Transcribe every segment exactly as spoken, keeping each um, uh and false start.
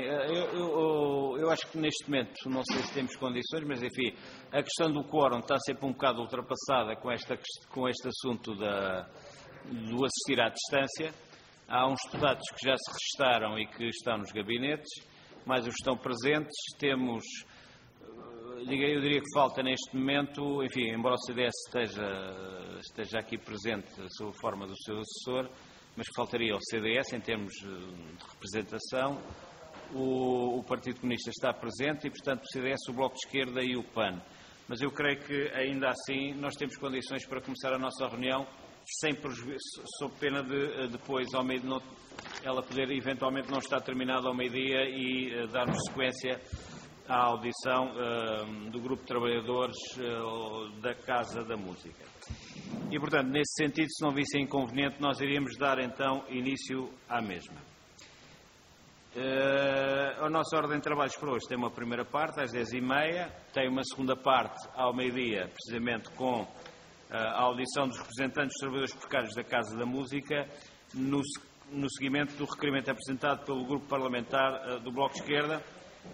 Bem, eu, eu, eu acho que neste momento, não sei se temos condições, mas enfim, a questão do quórum está sempre um bocado ultrapassada com, esta, com este assunto da, do assistir à distância. Há uns deputados que já se registaram e que estão nos gabinetes, mais os que estão presentes. Temos, eu diria que falta neste momento, enfim, embora o C D S esteja, esteja aqui presente sob a forma do seu assessor, mas que faltaria o C D S em termos de representação. O, o Partido Comunista está presente e, portanto, o C D S, o Bloco de Esquerda e o P A N. Mas eu creio que, ainda assim, nós temos condições para começar a nossa reunião, sem prejuízo, sob pena de, depois, ao meio, não, ela poder, eventualmente, não estar terminada ao meio-dia e uh, darmos sequência à audição uh, do Grupo de Trabalhadores uh, da Casa da Música. E, portanto, nesse sentido, se não visse inconveniente, nós iríamos dar, então, início à mesma. Uh, a nossa ordem de trabalhos para hoje tem uma primeira parte, às dez e meia, tem uma segunda parte ao meio-dia, precisamente com uh, a audição dos representantes dos trabalhadores precários da Casa da Música, no, no seguimento do requerimento apresentado pelo Grupo Parlamentar uh, do Bloco de Esquerda,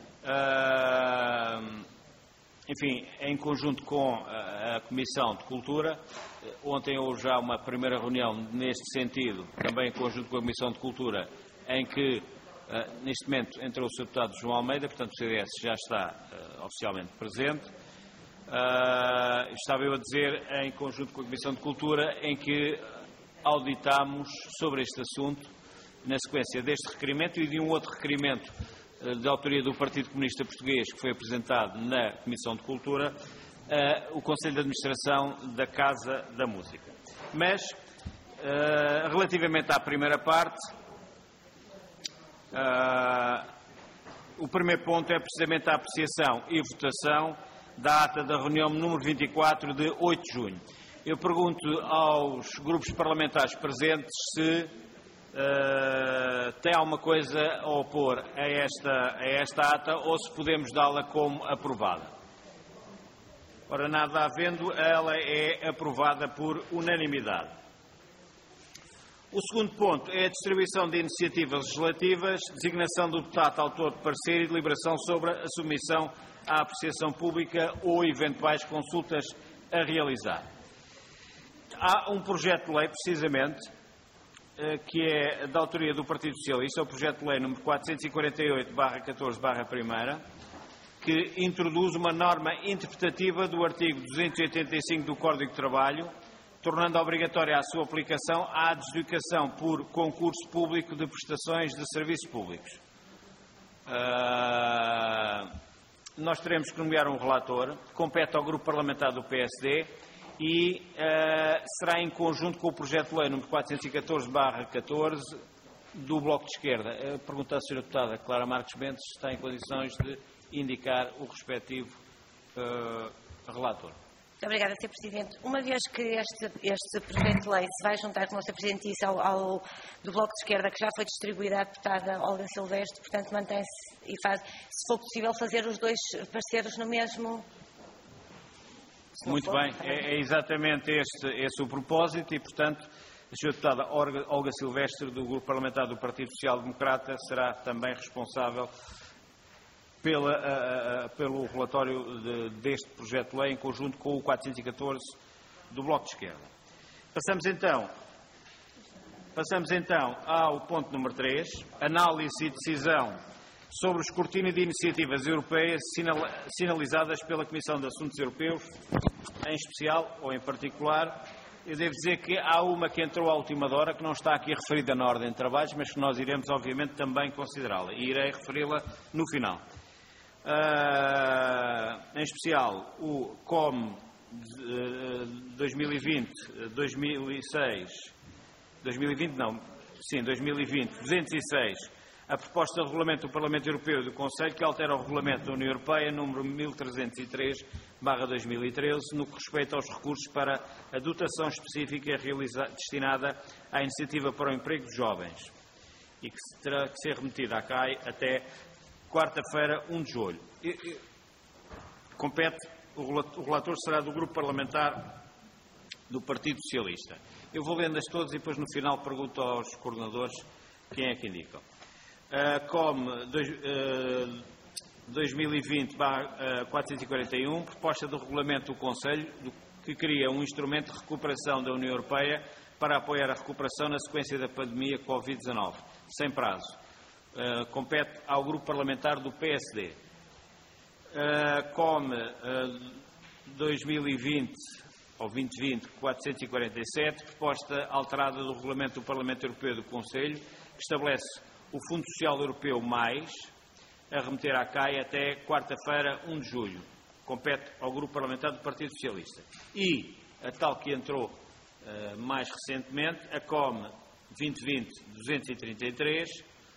uh, enfim, em conjunto com a, a Comissão de Cultura. Ontem houve já uma primeira reunião neste sentido, também em conjunto com a Comissão de Cultura, em que Uh, neste momento entrou o senhor Deputado João Almeida, portanto o C D S já está uh, oficialmente presente. Uh, estava eu a dizer, em conjunto com a Comissão de Cultura, em que auditámos sobre este assunto, na sequência deste requerimento e de um outro requerimento uh, de autoria do Partido Comunista Português, que foi apresentado na Comissão de Cultura, uh, o Conselho de Administração da Casa da Música. Mas, uh, relativamente à primeira parte, Uh, o primeiro ponto é precisamente a apreciação e votação da ata da reunião número vinte e quatro de oito de junho. Eu pergunto aos grupos parlamentares presentes se uh, têm alguma coisa a opor a esta, a esta ata ou se podemos dá-la como aprovada. Ora, nada havendo, ela é aprovada por unanimidade. O segundo ponto é a distribuição de iniciativas legislativas, designação do deputado autor de parecer e deliberação sobre a submissão à apreciação pública ou eventuais consultas a realizar. Há um projeto de lei, precisamente, que é da autoria do Partido Socialista, o projeto de lei número quatrocentos e quarenta e oito barra catorze barra primeira, que introduz uma norma interpretativa do artigo duzentos e oitenta e cinco do Código de Trabalho, tornando obrigatória a sua aplicação à adjudicação por concurso público de prestações de serviços públicos. Uh, nós teremos que nomear um relator, compete ao Grupo Parlamentar do P S D e uh, será em conjunto com o projeto de lei número quatrocentos e catorze barra catorze do Bloco de Esquerda. Eu pergunto à senhora Deputada Clara Marques Mendes se está em condições de indicar o respectivo uh, relator. Muito obrigada, senhor Presidente. Uma vez que este, este projeto de lei se vai juntar, como o senhor Presidente disse, ao, ao do Bloco de Esquerda, que já foi distribuída à deputada Olga Silvestre, portanto mantém-se e faz, se for possível, fazer os dois pareceres no mesmo... Muito for, bem, é, é exatamente este, este o propósito e, portanto, a senhora deputada Olga, Olga Silvestre, do Grupo Parlamentar do Partido Social Democrata, será também responsável Pela, uh, uh, pelo relatório de, deste projeto de lei em conjunto com o quatrocentos e catorze do Bloco de Esquerda. Passamos então, passamos então ao ponto número três, análise e decisão sobre o escrutínio de iniciativas europeias sinal, sinalizadas pela Comissão de Assuntos Europeus, em especial ou em particular. Eu devo dizer que há uma que entrou à última hora, que não está aqui referida na ordem de trabalhos, mas que nós iremos obviamente também considerá-la e irei referi-la no final. Uh, em especial o C O M uh, dois mil e vinte, dois mil e seis, dois mil e vinte não, sim, dois mil e vinte, duzentos e seis, a proposta de regulamento do Parlamento Europeu e do Conselho que altera o regulamento da União Europeia número mil trezentos e três barra dois mil e treze no que respeita aos recursos para a dotação específica destinada à iniciativa para o emprego de jovens e que terá que ser remetida à C A I até quarta-feira, um de julho. E, e, compete, o relator será do Grupo Parlamentar do Partido Socialista. Eu vou lendo-as todas e depois no final pergunto aos coordenadores quem é que indicam. Uh, como uh, dois mil e vinte barra quatrocentos e quarenta e um, proposta do regulamento do Conselho, do, que cria um instrumento de recuperação da União Europeia para apoiar a recuperação na sequência da pandemia Covid dezanove, sem prazo. Uh, compete ao grupo parlamentar do P S D. Uh, como uh, dois mil e vinte ou dois mil e vinte quatrocentos e quarenta e sete, proposta alterada do regulamento do Parlamento Europeu e do Conselho, que estabelece o Fundo Social Europeu mais, a remeter à C A I até quarta-feira, um de julho. Compete ao Grupo Parlamentar do Partido Socialista. E a tal que entrou uh, mais recentemente, a C O M vinte vinte duzentos e trinta e três,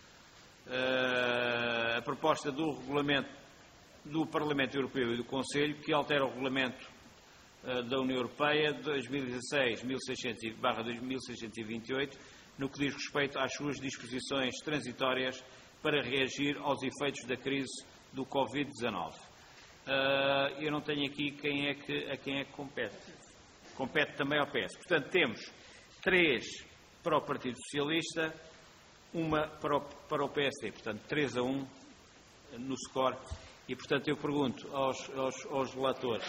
uh, a proposta do regulamento do Parlamento Europeu e do Conselho, que altera o regulamento uh, da União Europeia dois mil e dezasseis barra dois mil seiscentos e vinte e oito, no que diz respeito às suas disposições transitórias para reagir aos efeitos da crise do Covid dezanove. Uh, eu não tenho aqui quem é que, a quem é que compete. Compete também ao P S. Portanto, temos três para o Partido Socialista, uma para o, para o P S D. Portanto, três a um no score. E, portanto, eu pergunto aos, aos, aos relatores.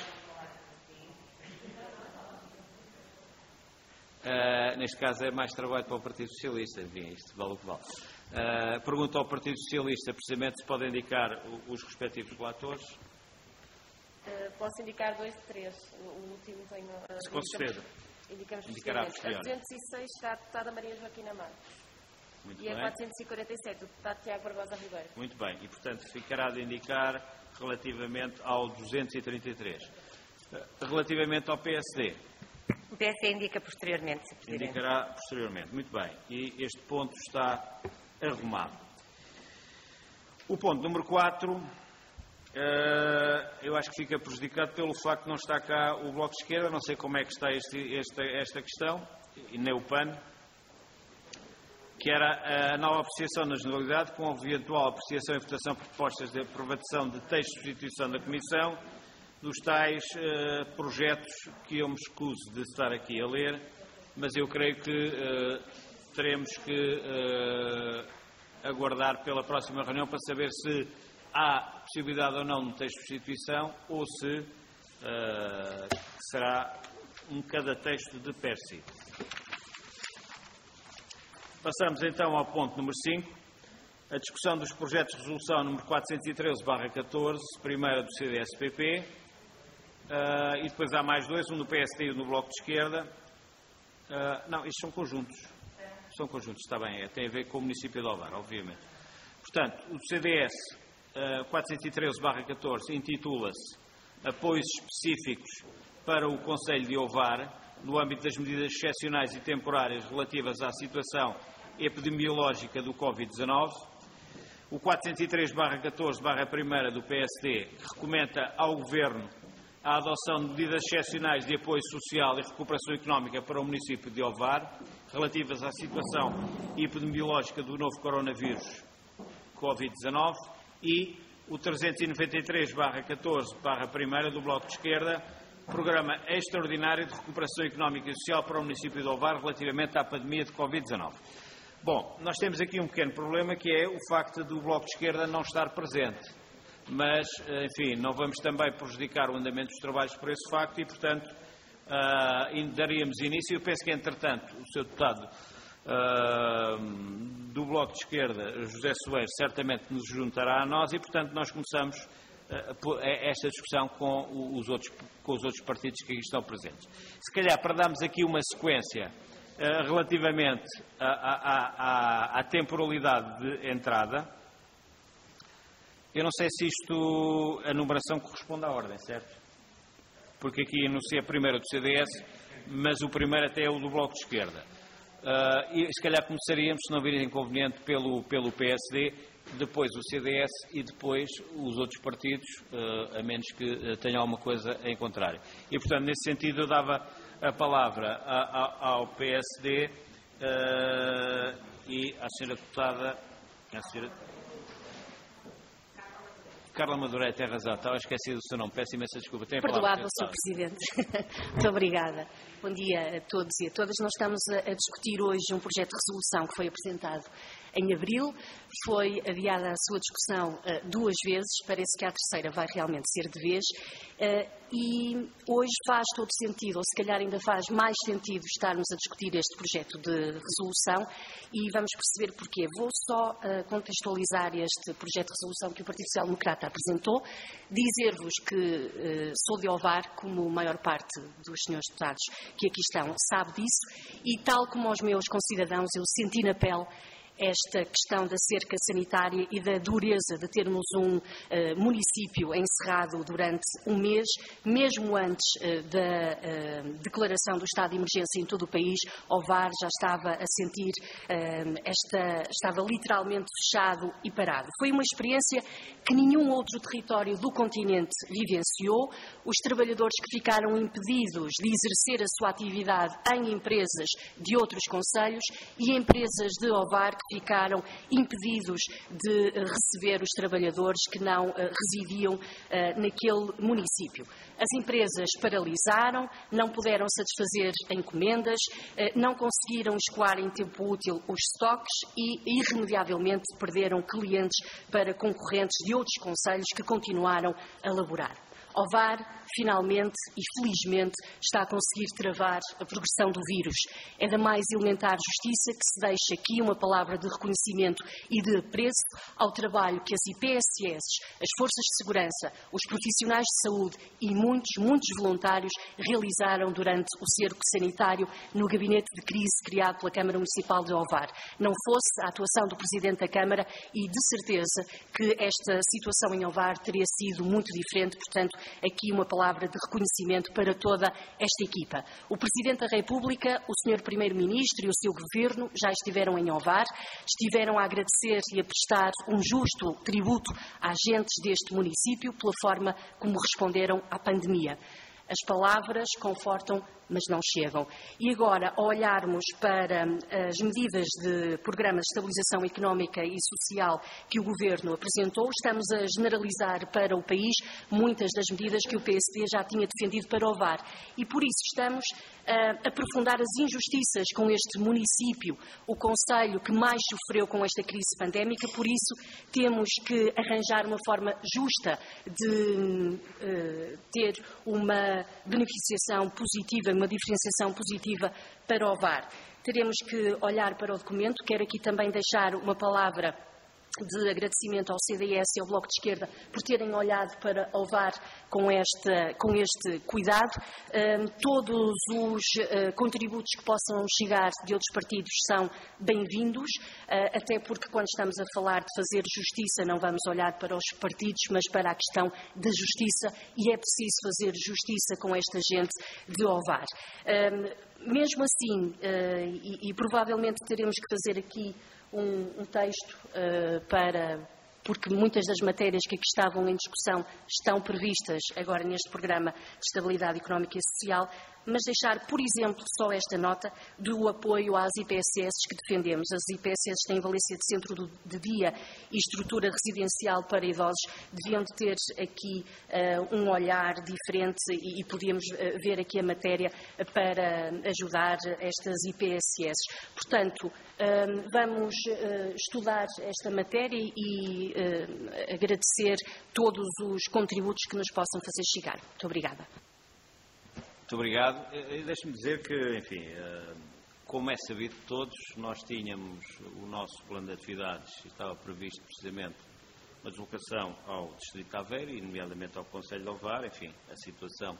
Uh, neste caso é mais trabalho para o Partido Socialista. Enfim, isto vale o que vale. Uh, pergunto ao Partido Socialista, precisamente, se pode indicar o, os respectivos relatores. Uh, posso indicar dois de três. O, o último tem... Uh, Com certeza. Indicamos Indicará posteriormente. A duzentos e seis está a deputada Maria Joaquina Marques. Muito e bem. a quatrocentos e quarenta e sete, o deputado Tiago Barbosa Ribeiro. Muito bem. E, portanto, ficará de indicar relativamente ao duzentos e trinta e três. Uh, relativamente ao P S D. O P S D indica posteriormente, Senhor Presidente. Indicará posteriormente. Muito bem. E este ponto está arrumado. O ponto número quatro, uh, eu acho que fica prejudicado pelo facto de não estar cá o Bloco de Esquerda. Não sei como é que está este, esta, esta questão, e nem o P A N, que era a nova apreciação na generalidade, com a eventual apreciação e votação por propostas de aprovação de texto de substituição da Comissão, dos tais uh, projetos que eu me escuso de estar aqui a ler, mas eu creio que uh, teremos que uh, aguardar pela próxima reunião para saber se há possibilidade ou não de texto de substituição ou se uh, será um cada texto de per si. Passamos então ao ponto número cinco, a discussão dos projetos de resolução número quatrocentos e treze barra catorze, primeira do C D S P P, uh, e depois há mais dois, um do P S D e um do Bloco de Esquerda. Uh, não, estes são conjuntos. São conjuntos, está bem, é, tem a ver com o município de Ovar, obviamente. Portanto, o C D S uh, quatrocentos e treze barra catorze intitula-se Apoios Específicos para o Concelho de Ovar, no âmbito das medidas excepcionais e temporárias relativas à situação epidemiológica do Covid dezanove. O quatrocentos e três barra catorze barra primeira do P S D recomenda ao Governo a adoção de medidas excepcionais de apoio social e recuperação económica para o município de Ovar, relativas à situação epidemiológica do novo coronavírus Covid dezanove, e o trezentos e noventa e três barra catorze barra primeira do Bloco de Esquerda, Programa Extraordinário de Recuperação Económica e Social para o município de Ovar relativamente à pandemia de Covid dezanove. Bom, nós temos aqui um pequeno problema, que é o facto do Bloco de Esquerda não estar presente. Mas, enfim, não vamos também prejudicar o andamento dos trabalhos por esse facto e, portanto, uh, daríamos início. Eu penso que, entretanto, o seu deputado uh, do Bloco de Esquerda, José Soeiro, certamente nos juntará a nós e, portanto, nós começamos uh, esta discussão com os, outros, com os outros partidos que aqui estão presentes. Se calhar, para darmos aqui uma sequência uh, relativamente à, à, à, à temporalidade de entrada, eu não sei se isto, a numeração corresponde à ordem, certo? Porque aqui enuncia primeiro do C D S, mas o primeiro até é o do Bloco de Esquerda. Uh, e se calhar começaríamos, se não vir inconveniente, pelo, pelo P S D, depois o C D S e depois os outros partidos, uh, a menos que uh, tenham alguma coisa em contrário. E, portanto, nesse sentido, eu dava a palavra a, a, ao P S D uh, e à senhora deputada... À senhora... Carla Madureira, tem razão, estava esquecido do seu nome, peço imensa desculpa. Perdoado, senhor Presidente. Muito obrigada. Bom dia a todos e a todas. Nós estamos a discutir hoje um projeto de resolução que foi apresentado em abril. Foi adiada a sua discussão uh, duas vezes, parece que a terceira vai realmente ser de vez. Uh, e hoje faz todo sentido, ou se calhar ainda faz mais sentido, estarmos a discutir este projeto de resolução e vamos perceber porquê. Vou só uh, contextualizar este projeto de resolução que o Partido Social Democrata apresentou, dizer-vos que uh, sou de Ovar, como a maior parte dos senhores deputados que aqui estão sabe disso, e tal como aos meus concidadãos, eu senti na pele esta questão da cerca sanitária e da dureza de termos um uh, município encerrado durante um mês, mesmo antes uh, da uh, declaração do estado de emergência em todo o país. Ovar já estava a sentir, uh, esta, estava literalmente fechado e parado. Foi uma experiência que nenhum outro território do continente vivenciou. Os trabalhadores que ficaram impedidos de exercer a sua atividade em empresas de outros concelhos e empresas de Ovar que ficaram impedidos de receber os trabalhadores que não uh, residiam uh, naquele município. As empresas paralisaram, não puderam satisfazer encomendas, uh, não conseguiram escoar em tempo útil os estoques e, irremediavelmente, perderam clientes para concorrentes de outros concelhos que continuaram a laborar. Ovar, finalmente e felizmente, está a conseguir travar a progressão do vírus. É da mais elementar justiça que se deixa aqui uma palavra de reconhecimento e de apreço ao trabalho que as I P S S, as forças de segurança, os profissionais de saúde e muitos, muitos voluntários realizaram durante o cerco sanitário no gabinete de crise criado pela Câmara Municipal de Ovar. Não fosse a atuação do Presidente da Câmara e, de certeza, que esta situação em Ovar teria sido muito diferente, portanto, aqui uma palavra de reconhecimento para toda esta equipa. O Presidente da República, o senhor Primeiro-Ministro e o seu Governo já estiveram em Ovar, estiveram a agradecer e a prestar um justo tributo às gentes deste município pela forma como responderam à pandemia. As palavras confortam, mas não chegam. E agora, ao olharmos para as medidas de programa de estabilização económica e social que o Governo apresentou, estamos a generalizar para o país muitas das medidas que o P S D já tinha defendido para Ovar. E por isso estamos a aprofundar as injustiças com este município, o concelho que mais sofreu com esta crise pandémica. Por isso temos que arranjar uma forma justa de uh, ter uma beneficiação positiva, uma diferenciação positiva para Ovar. Teremos que olhar para o documento. Quero aqui também deixar uma palavra de agradecimento ao C D S e ao Bloco de Esquerda por terem olhado para Ovar com, esta, com este cuidado. Um, todos os uh, contributos que possam chegar de outros partidos são bem-vindos, uh, até porque quando estamos a falar de fazer justiça não vamos olhar para os partidos, mas para a questão da justiça, e é preciso fazer justiça com esta gente de Ovar. Um, mesmo assim, uh, e, e provavelmente teremos que fazer aqui Um, um texto uh, para, porque muitas das matérias que aqui estavam em discussão estão previstas agora neste programa de estabilidade económica e social, mas deixar, por exemplo, só esta nota do apoio às I P S S que defendemos. As I P S S têm valência de centro de dia e estrutura residencial para idosos, deviam de ter aqui uh, um olhar diferente e, e podíamos uh, ver aqui a matéria para ajudar estas I P S S. Portanto, uh, vamos uh, estudar esta matéria e uh, agradecer todos os contributos que nos possam fazer chegar. Muito obrigada. Muito obrigado. Deixe-me dizer que, enfim, como é sabido de todos, nós tínhamos o nosso plano de atividades, estava previsto precisamente uma deslocação ao Distrito de Aveiro, e nomeadamente ao Concelho de Ovar. Enfim, a situação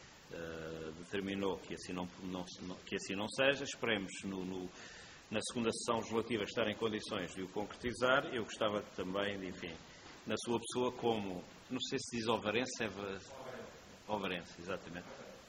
uh, determinou que assim não, não, que assim não seja. Esperemos no, no, na segunda sessão legislativa estar em condições de o concretizar. Eu gostava também, de, enfim, na sua pessoa como, não sei se diz ovarense, é ovarense, exatamente.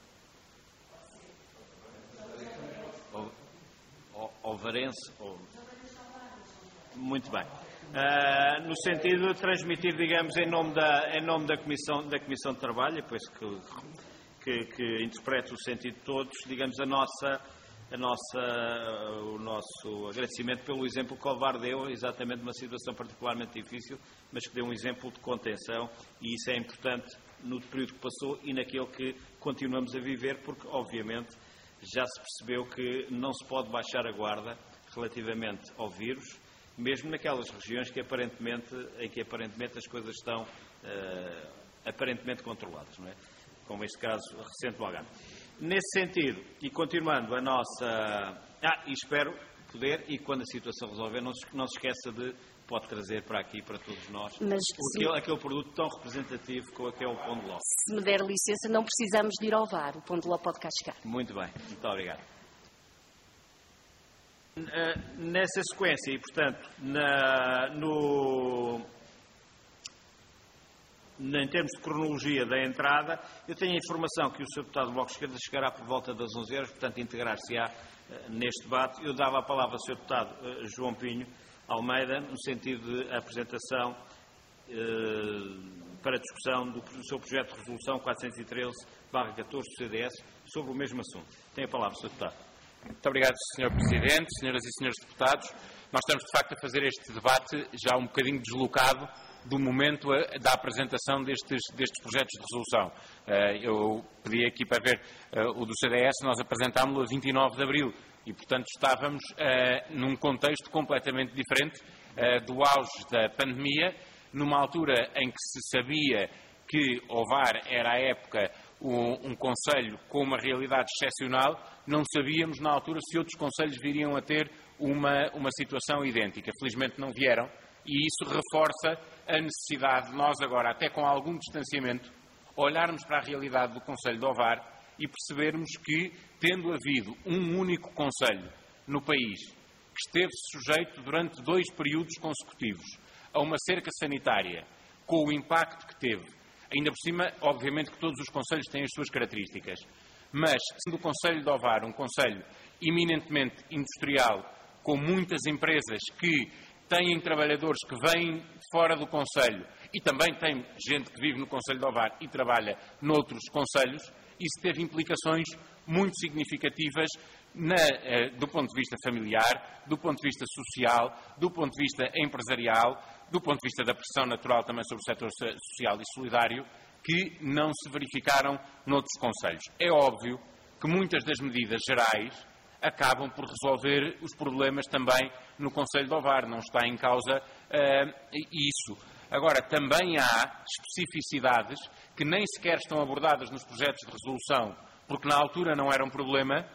Ovarense, ou... muito bem. Uh, no sentido de transmitir, digamos, em nome da, em nome da, Comissão, da Comissão de Trabalho, depois que, que, que interprete o sentido de todos, digamos, a nossa, a nossa, o nosso agradecimento pelo exemplo que o Ovar deu, exatamente numa situação particularmente difícil, mas que deu um exemplo de contenção, e isso é importante no período que passou e naquele que continuamos a viver, porque, obviamente, já se percebeu que não se pode baixar a guarda relativamente ao vírus mesmo naquelas regiões que aparentemente, em que aparentemente as coisas estão uh, aparentemente controladas, não é? Como este caso recente do Algarve. Nesse sentido, e continuando a nossa... Ah, e espero poder, e quando a situação resolver, não se, não se esqueça de, pode trazer para aqui, para todos nós, Mas, aquele, se... aquele produto tão representativo como é o pão de ló. Se me der licença, não precisamos de ir ao V A R, o pão de ló pode cá chegar. Muito bem, muito obrigado. Nessa sequência, e portanto, na, no, na, em termos de cronologia da entrada, eu tenho a informação que o senhor Deputado do Bloco de Esquerda chegará por volta das onze horas, portanto, integrar-se-á uh, neste debate. Eu dava a palavra ao senhor Deputado uh, João Pinho Almeida, no sentido de apresentação uh, para discussão do, do seu projeto de resolução quatrocentos e treze barra catorze do C D S sobre o mesmo assunto. Tem a palavra, senhor Deputado. Muito obrigado, senhor Presidente, senhoras e senhores deputados. Nós estamos, de facto, a fazer este debate já um bocadinho deslocado do momento da apresentação destes, destes projetos de resolução. Eu pedi aqui para ver o do C D S, nós apresentámo-lo a vinte e nove de abril e, portanto, estávamos num contexto completamente diferente do auge da pandemia, numa altura em que se sabia que o V A R era, à época, um, um conselho com uma realidade excepcional. Não sabíamos, na altura, se outros conselhos viriam a ter uma, uma situação idêntica. Felizmente não vieram, e isso reforça a necessidade de nós agora, até com algum distanciamento, olharmos para a realidade do Conselho de Ovar e percebermos que, tendo havido um único conselho no país que esteve sujeito durante dois períodos consecutivos a uma cerca sanitária, com o impacto que teve, ainda por cima, obviamente que todos os conselhos têm as suas características, mas, sendo o Conselho de Ovar um conselho eminentemente industrial, com muitas empresas que têm trabalhadores que vêm fora do concelho e também tem gente que vive no Conselho de Ovar e trabalha noutros concelhos, isso teve implicações muito significativas na, eh, do ponto de vista familiar, do ponto de vista social, do ponto de vista empresarial, do ponto de vista da pressão natural também sobre o setor social e solidário, que não se verificaram noutros concelhos. É óbvio que muitas das medidas gerais acabam por resolver os problemas também no Conselho de Ovar, não está em causa uh, isso. Agora, também há especificidades que nem sequer estão abordadas nos projetos de resolução, porque na altura não eram problema,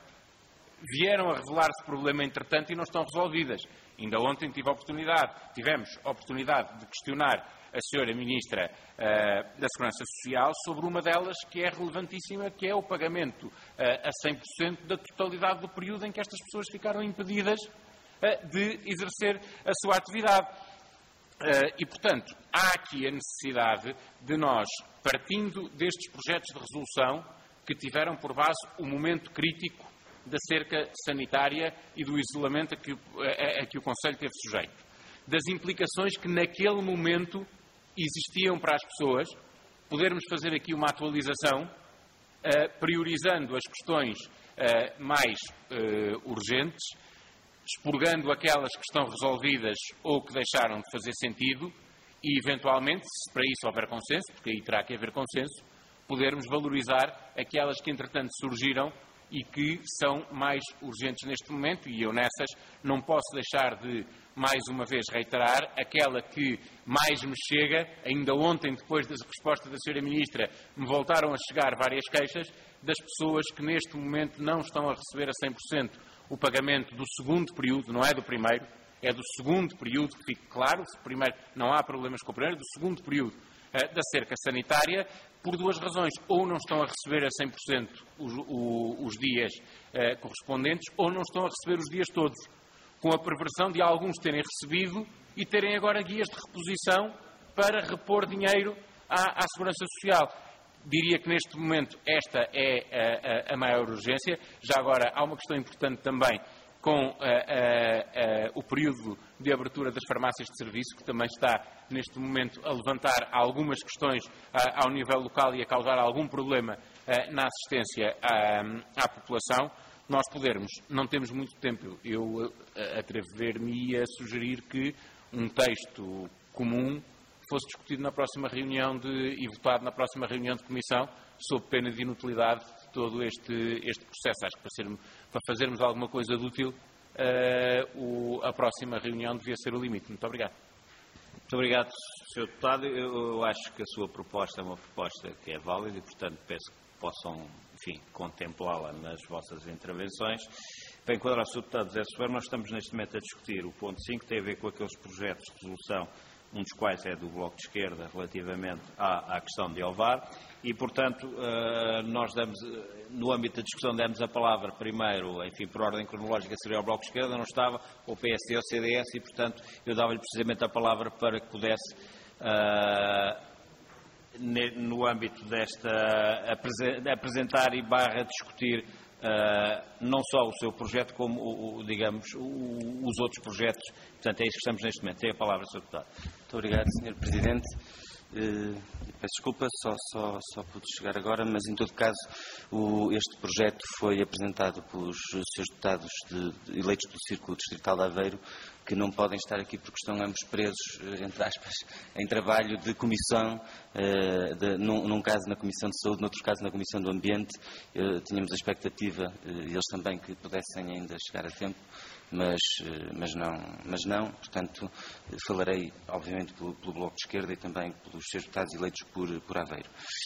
vieram a revelar-se problema entretanto e não estão resolvidas. Ainda ontem tive a oportunidade, tivemos a oportunidade de questionar a senhora Ministra uh, da Segurança Social sobre uma delas que é relevantíssima, que é o pagamento uh, a cem por cento da totalidade do período em que estas pessoas ficaram impedidas uh, de exercer a sua atividade. Uh, e, portanto, há aqui a necessidade de nós, partindo destes projetos de resolução que tiveram por base o momento crítico da cerca sanitária e do isolamento a que, a, a que o Conselho teve sujeito, das implicações que naquele momento existiam para as pessoas, podermos fazer aqui uma atualização, uh, priorizando as questões uh, mais uh, urgentes, expurgando aquelas que estão resolvidas ou que deixaram de fazer sentido e, eventualmente, se para isso houver consenso, porque aí terá que haver consenso, podermos valorizar aquelas que, entretanto, surgiram e que são mais urgentes neste momento, e eu nessas não posso deixar de, mais uma vez, reiterar aquela que mais me chega. Ainda ontem, depois da resposta da senhora Ministra, me voltaram a chegar várias queixas das pessoas que neste momento não estão a receber a cem por cento o pagamento do segundo período, não é do primeiro, é do segundo período, que fique claro, se primeiro não há problemas com o primeiro, do segundo período uh, da cerca sanitária, por duas razões. Ou não estão a receber a cem por cento os, o, os dias uh, correspondentes, ou não estão a receber os dias todos, com a perversão de alguns terem recebido e terem agora guias de reposição para repor dinheiro à, à Segurança Social. Diria que neste momento esta é a, a, a maior urgência. Já agora há uma questão importante também com a, a, a, o período de abertura das farmácias de serviço, que também está neste momento a levantar algumas questões a, ao nível local e a causar algum problema a, na assistência à, à população. Nós podermos, não temos muito tempo, eu atrever-me a sugerir que um texto comum fosse discutido na próxima reunião de, e votado na próxima reunião de comissão, sob pena de inutilidade de todo este, este processo. Acho que para, ser, para fazermos alguma coisa de útil, uh, o, a próxima reunião devia ser o limite. Muito obrigado. Muito obrigado, senhor Deputado. Eu, eu acho que a sua proposta é uma proposta que é válida e, portanto, peço que possam, enfim, contemplá-la nas vossas intervenções. Para enquadrar o senhor Deputado José Soeiro, nós estamos neste momento a discutir o ponto cinco, que tem a ver com aqueles projetos de resolução, um dos quais é do Bloco de Esquerda, relativamente à, à questão de Ovar, e, portanto, nós damos, no âmbito da discussão, demos a palavra primeiro, enfim, por ordem cronológica, seria ao Bloco de Esquerda, não estava, o P S D ou o C D S, e, portanto, eu dava-lhe precisamente a palavra para que pudesse, uh, no âmbito desta, apresentar e barra discutir Uh, não só o seu projeto, como, o, digamos, o, os outros projetos. Portanto, é isso que estamos neste momento. Tem a palavra, senhor Deputado. Muito obrigado, senhor Presidente. Uh, peço desculpa, só, só, só pude chegar agora, mas, em todo caso, o, este projeto foi apresentado pelos senhores deputados de, de, eleitos do Círculo Distrital de Aveiro, que não podem estar aqui porque estão ambos presos, entre aspas, em trabalho de comissão, uh, de, num, num caso na Comissão de Saúde, noutro caso na Comissão do Ambiente. Uh, tínhamos a expectativa, uh, eles também, que pudessem ainda chegar a tempo, mas, uh, mas, não, mas não. Portanto, uh, falarei, obviamente, pelo, pelo Bloco de Esquerda e também pelos senhores deputados eleitos por, por Aveiro.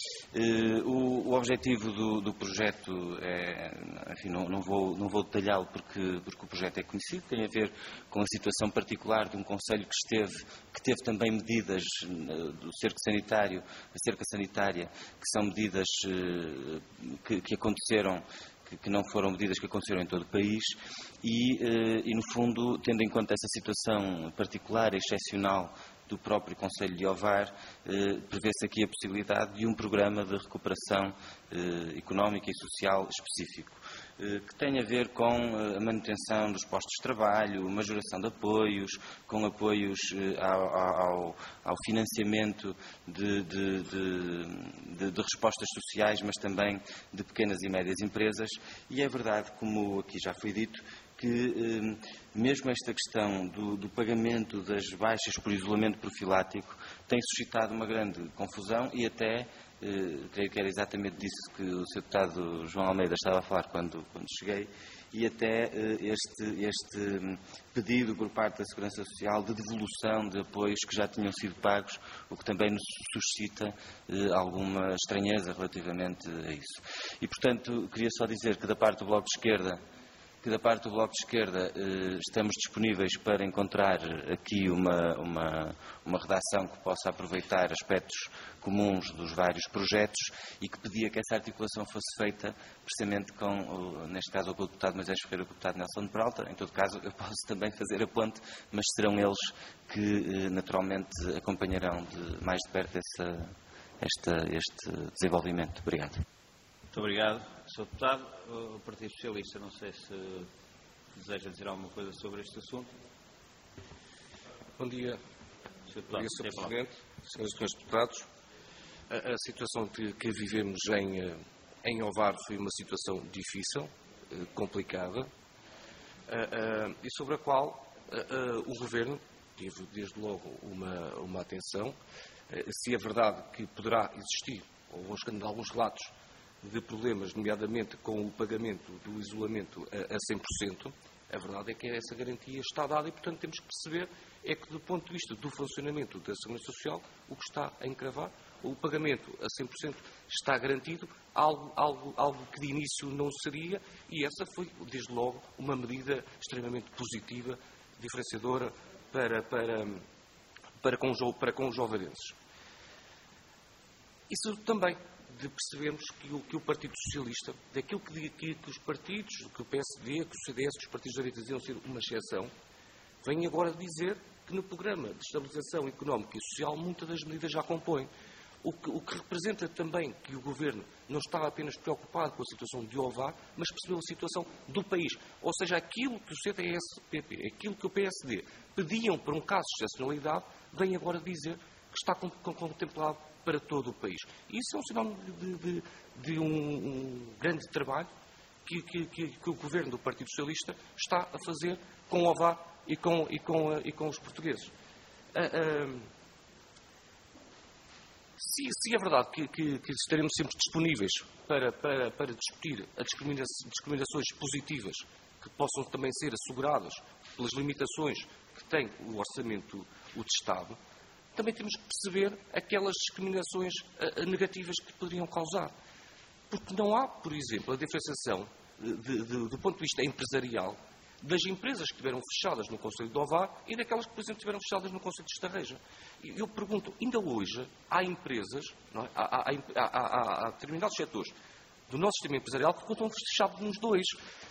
Uh, o, o objetivo do, do projeto é, enfim, não, não vou, não vou detalhá-lo porque, porque o projeto é conhecido, tem a ver com a situação particular de um concelho que esteve, que teve também medidas uh, do cerco sanitário, a cerca sanitária, que são medidas uh, que, que aconteceram, que, que não foram medidas que aconteceram em todo o país e, uh, e, no fundo, tendo em conta essa situação particular e excepcional do próprio Concelho de Ovar, eh, prevê-se aqui a possibilidade de um programa de recuperação eh, económica e social específico, eh, que tem a ver com a manutenção dos postos de trabalho, majoração de apoios, com apoios eh, ao, ao, ao financiamento de, de, de, de, de respostas sociais, mas também de pequenas e médias empresas. E é verdade, como aqui já foi dito, que mesmo esta questão do, do pagamento das baixas por isolamento profilático tem suscitado uma grande confusão e até, eh, creio que era exatamente disso que o senhor Deputado João Almeida estava a falar quando, quando cheguei, e até eh, este, este pedido por parte da Segurança Social de devolução de apoios que já tinham sido pagos, o que também nos suscita eh, alguma estranheza relativamente a isso. E, portanto, queria só dizer que da parte do Bloco de Esquerda que da parte do Bloco de Esquerda eh, estamos disponíveis para encontrar aqui uma, uma, uma redação que possa aproveitar aspectos comuns dos vários projetos e que pedia que essa articulação fosse feita precisamente com, neste caso, com o deputado Moisés Ferreira e com o deputado Nelson de Peralta. Em todo caso, eu posso também fazer a ponte, mas serão eles que eh, naturalmente acompanharão de, mais de perto essa, esta, este desenvolvimento. Obrigado. Muito obrigado, senhor Deputado. O Partido Socialista, não sei se deseja dizer alguma coisa sobre este assunto. Bom dia, senhor Bom dia, senhor Presidente, senhores e senhores deputados. A, a situação que, que vivemos em, em Ovar foi uma situação difícil, complicada, e sobre a qual o Governo teve desde logo uma, uma atenção. Se é verdade que poderá existir, ou alguns relatos, de problemas, nomeadamente com o pagamento do isolamento a cem por cento, a verdade é que essa garantia está dada e, portanto, temos que perceber é que, do ponto de vista do funcionamento da Segurança Social, o que está a encravar, o pagamento a cem por cento está garantido, algo, algo, algo que de início não seria, e essa foi, desde logo, uma medida extremamente positiva, diferenciadora para, para, para, com, para com os ovarenses. Isso também de percebermos que o, que o Partido Socialista, daquilo que, que, que os partidos, que o P S D, que o C D S, que os partidos de direita diziam ser uma exceção, vem agora dizer que no programa de estabilização económica e social muitas das medidas já compõem. O que, o que representa também que o Governo não estava apenas preocupado com a situação de Ovar, mas percebeu a situação do país. Ou seja, aquilo que o C D S P P, aquilo que o P S D pediam para um caso de excepcionalidade, vem agora dizer que está contemplado para todo o país. Isso é um sinal de, de, de um, um grande trabalho que, que, que, que o Governo do Partido Socialista está a fazer com o Ovar e com, e com, e com os portugueses. Uh, uh, se, se é verdade que, que, que estaremos sempre disponíveis para, para, para discutir as discriminações positivas que possam também ser asseguradas pelas limitações que tem o orçamento o de Estado, também temos que perceber aquelas discriminações uh, negativas que poderiam causar. Porque não há, por exemplo, a diferenciação de, de, do ponto de vista empresarial das empresas que estiveram fechadas no Concelho de Ovar e daquelas que, por exemplo, estiveram fechadas no Concelho de Estarreja. E eu pergunto, ainda hoje há empresas, não é? há, há, há, há, há determinados setores do nosso sistema empresarial que estão fechados nos dois.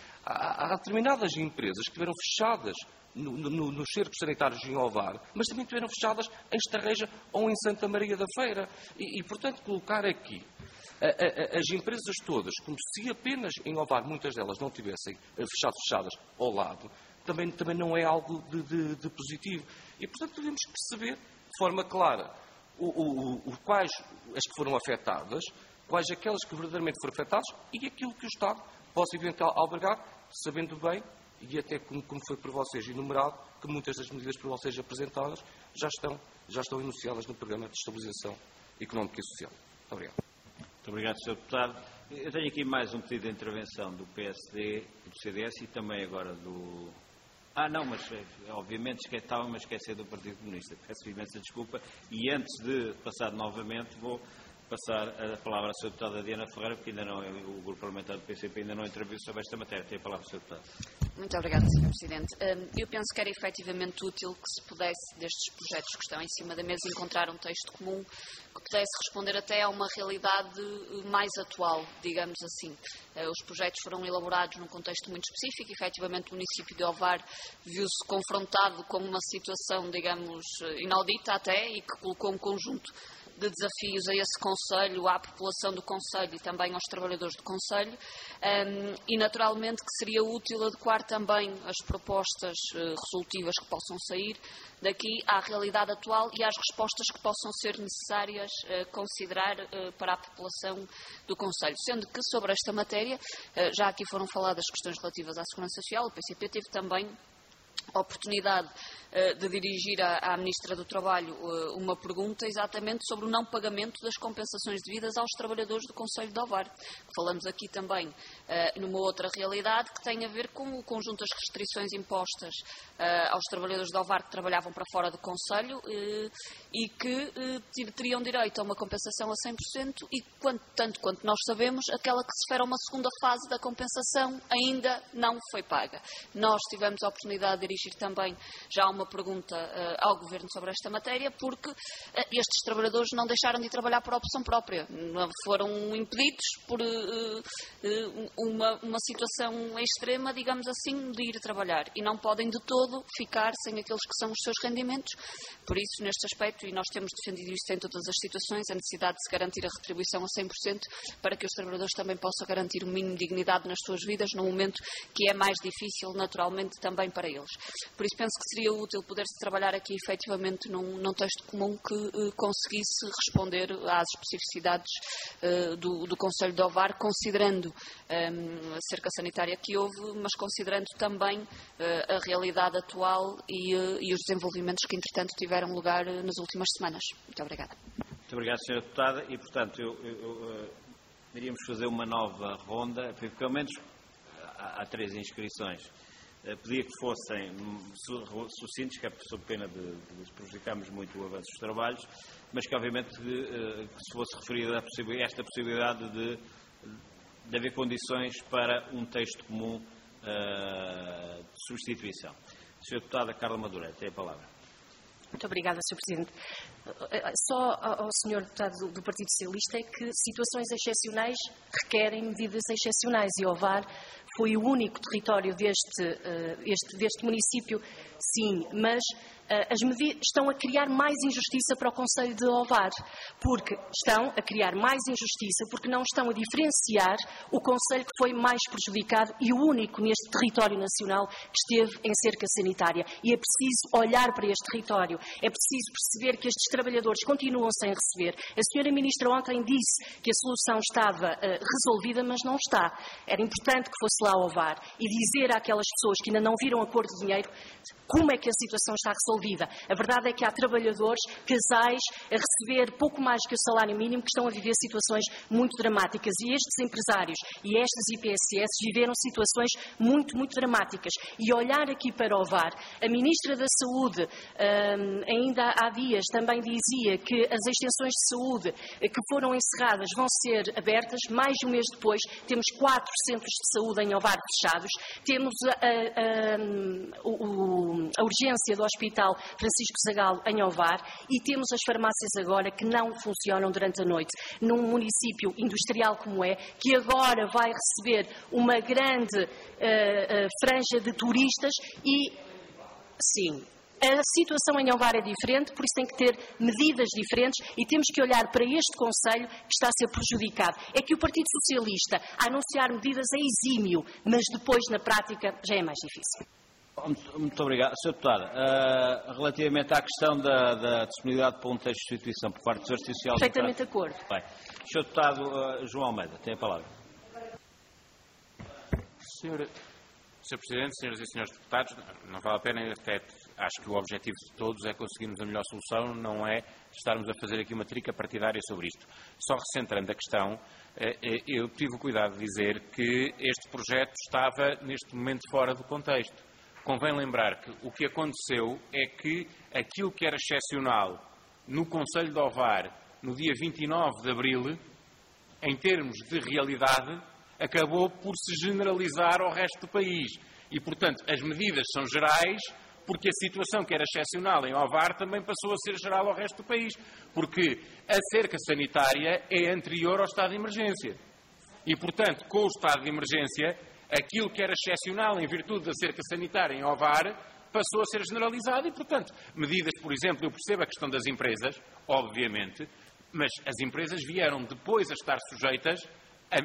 Há, há determinadas empresas que estiveram fechadas No, no, nos cercos sanitários em Ovar, mas também estiveram fechadas em Estarreja ou em Santa Maria da Feira. E, e portanto, colocar aqui a, a, as empresas todas, como se apenas em Ovar muitas delas não tivessem fechado fechadas ao lado, também, também não é algo de, de, de positivo. E, portanto, devemos perceber de forma clara o, o, o, quais as que foram afetadas, quais aquelas que verdadeiramente foram afetadas e aquilo que o Estado possa eventualmente albergar, sabendo bem, e até como, como foi por vocês enumerado, que muitas das medidas por vocês apresentadas já estão, já estão enunciadas no Programa de Estabilização Económica e Social. Muito obrigado. Muito obrigado, senhor Deputado. Eu tenho aqui mais um pedido de intervenção do P S D, do C D S e também agora do... Ah, não, mas obviamente estava-me a esquecer do Partido Comunista. Peço imensa desculpa e antes de passar novamente vou passar a palavra à senhora Deputada Diana Ferreira, porque ainda não, o Grupo Parlamentar do P C P ainda não interviu sobre esta matéria. Tem a palavra, senhora Deputada. Muito obrigada, senhor Presidente. Eu penso que era efetivamente útil que se pudesse, destes projetos que estão em cima da mesa, encontrar um texto comum que pudesse responder até a uma realidade mais atual, digamos assim. Os projetos foram elaborados num contexto muito específico. Efetivamente, o município de Ovar viu-se confrontado com uma situação, digamos, inaudita até, e que colocou um conjunto de desafios a esse Conselho, à população do Conselho e também aos trabalhadores do Conselho, um, e naturalmente que seria útil adequar também as propostas uh, resolutivas que possam sair daqui à realidade atual e às respostas que possam ser necessárias uh, considerar uh, para a população do Conselho. Sendo que sobre esta matéria, uh, já aqui foram faladas questões relativas à Segurança Social, o P C P teve também a oportunidade uh, de dirigir à, à Ministra do Trabalho uh, uma pergunta exatamente sobre o não pagamento das compensações devidas aos trabalhadores do Concelho de Ovar. Falamos aqui também uh, numa outra realidade que tem a ver com o conjunto das restrições impostas uh, aos trabalhadores de Ovar que trabalhavam para fora do Concelho uh, e que uh, teriam direito a uma compensação a cem por cento e, quanto, tanto quanto nós sabemos, aquela que se refere a uma segunda fase da compensação ainda não foi paga. Nós tivemos a oportunidade de dirigir também já uma pergunta uh, ao Governo sobre esta matéria, porque uh, estes trabalhadores não deixaram de ir trabalhar por opção própria. Foram impedidos por uh, uh, uma, uma situação extrema, digamos assim, de ir trabalhar. E não podem de todo ficar sem aqueles que são os seus rendimentos. Por isso, neste aspecto, e nós temos defendido isto em todas as situações, a necessidade de se garantir a retribuição a cem por cento para que os trabalhadores também possam garantir o mínimo de dignidade nas suas vidas, num momento que é mais difícil, naturalmente, também para eles. Por isso penso que seria útil poder-se trabalhar aqui efetivamente num, num texto comum que uh, conseguisse responder às especificidades uh, do, do Concelho de Ovar, considerando um, a cerca sanitária que houve, mas considerando também uh, a realidade atual e, uh, e os desenvolvimentos que, entretanto, tiveram lugar uh, nas últimas semanas. Muito obrigada. Muito obrigado, senhora Deputada. E, portanto, eu, eu, eu, uh, iríamos fazer uma nova ronda, porque pelo menos há, há três inscrições. Pedia que fossem sucintos, que é sob pena de, de prejudicarmos muito o avanço dos trabalhos, mas que obviamente que, que se fosse referida a possibilidade, esta possibilidade de, de haver condições para um texto comum uh, de substituição. senhora Deputada Carla Madureira, tem a palavra. Muito obrigada, senhor Presidente. Só ao senhor Deputado do Partido Socialista é que situações excepcionais requerem medidas excepcionais e Ovar foi o único território deste, este, deste município, sim, mas as medidas estão a criar mais injustiça para o Concelho de Ovar, porque estão a criar mais injustiça, porque não estão a diferenciar o Concelho que foi mais prejudicado e o único neste território nacional que esteve em cerca sanitária. E é preciso olhar para este território, é preciso perceber que estes trabalhadores continuam sem receber. A senhora Ministra ontem disse que a solução estava uh, resolvida, mas não está. Era importante que fosse lá ao V A R e dizer àquelas pessoas que ainda não viram a cor do dinheiro como é que a situação está resolvida. A verdade é que há trabalhadores, casais, a receber pouco mais que o salário mínimo, que estão a viver situações muito dramáticas. E estes empresários e estas I P S S viveram situações muito, muito dramáticas. E olhar aqui para o V A R, a Ministra da Saúde hum, ainda há dias também dizia que as extensões de saúde que foram encerradas vão ser abertas. Mais de um mês depois, temos quatro centros de saúde em Ovar fechados. Temos a, a, a, o, a urgência do Hospital Francisco Zagalo em Ovar e temos as farmácias agora que não funcionam durante a noite. Num município industrial como é, que agora vai receber uma grande uh, uh, franja de turistas e, sim, a situação em Ovar é diferente, por isso tem que ter medidas diferentes e temos que olhar para este Conselho que está a ser prejudicado. É que o Partido Socialista, a anunciar medidas, é exímio, mas depois, na prática, já é mais difícil. Muito, muito obrigado. senhora Deputada, uh, relativamente à questão da, da disponibilidade para um texto de substituição por parte do Partido Social... Perfeitamente de acordo. Bem, senhor Deputado uh, João Almeida, tem a palavra. Senhor, senhor Presidente, senhoras e senhores deputados, não vale a pena, até acho que o objetivo de todos é conseguirmos a melhor solução, não é estarmos a fazer aqui uma trica partidária sobre isto. Só recentrando a questão, eu tive o cuidado de dizer que este projeto estava neste momento fora do contexto. Convém lembrar que o que aconteceu é que aquilo que era excepcional no Conselho de Ovar, no dia vinte e nove de abril, em termos de realidade, acabou por se generalizar ao resto do país. E, portanto, as medidas são gerais, porque a situação que era excepcional em Ovar também passou a ser geral ao resto do país. Porque a cerca sanitária é anterior ao estado de emergência. E, portanto, com o estado de emergência, aquilo que era excepcional em virtude da cerca sanitária em Ovar passou a ser generalizado e, portanto, medidas, por exemplo, eu percebo a questão das empresas, obviamente, mas as empresas vieram depois a estar sujeitas A, a,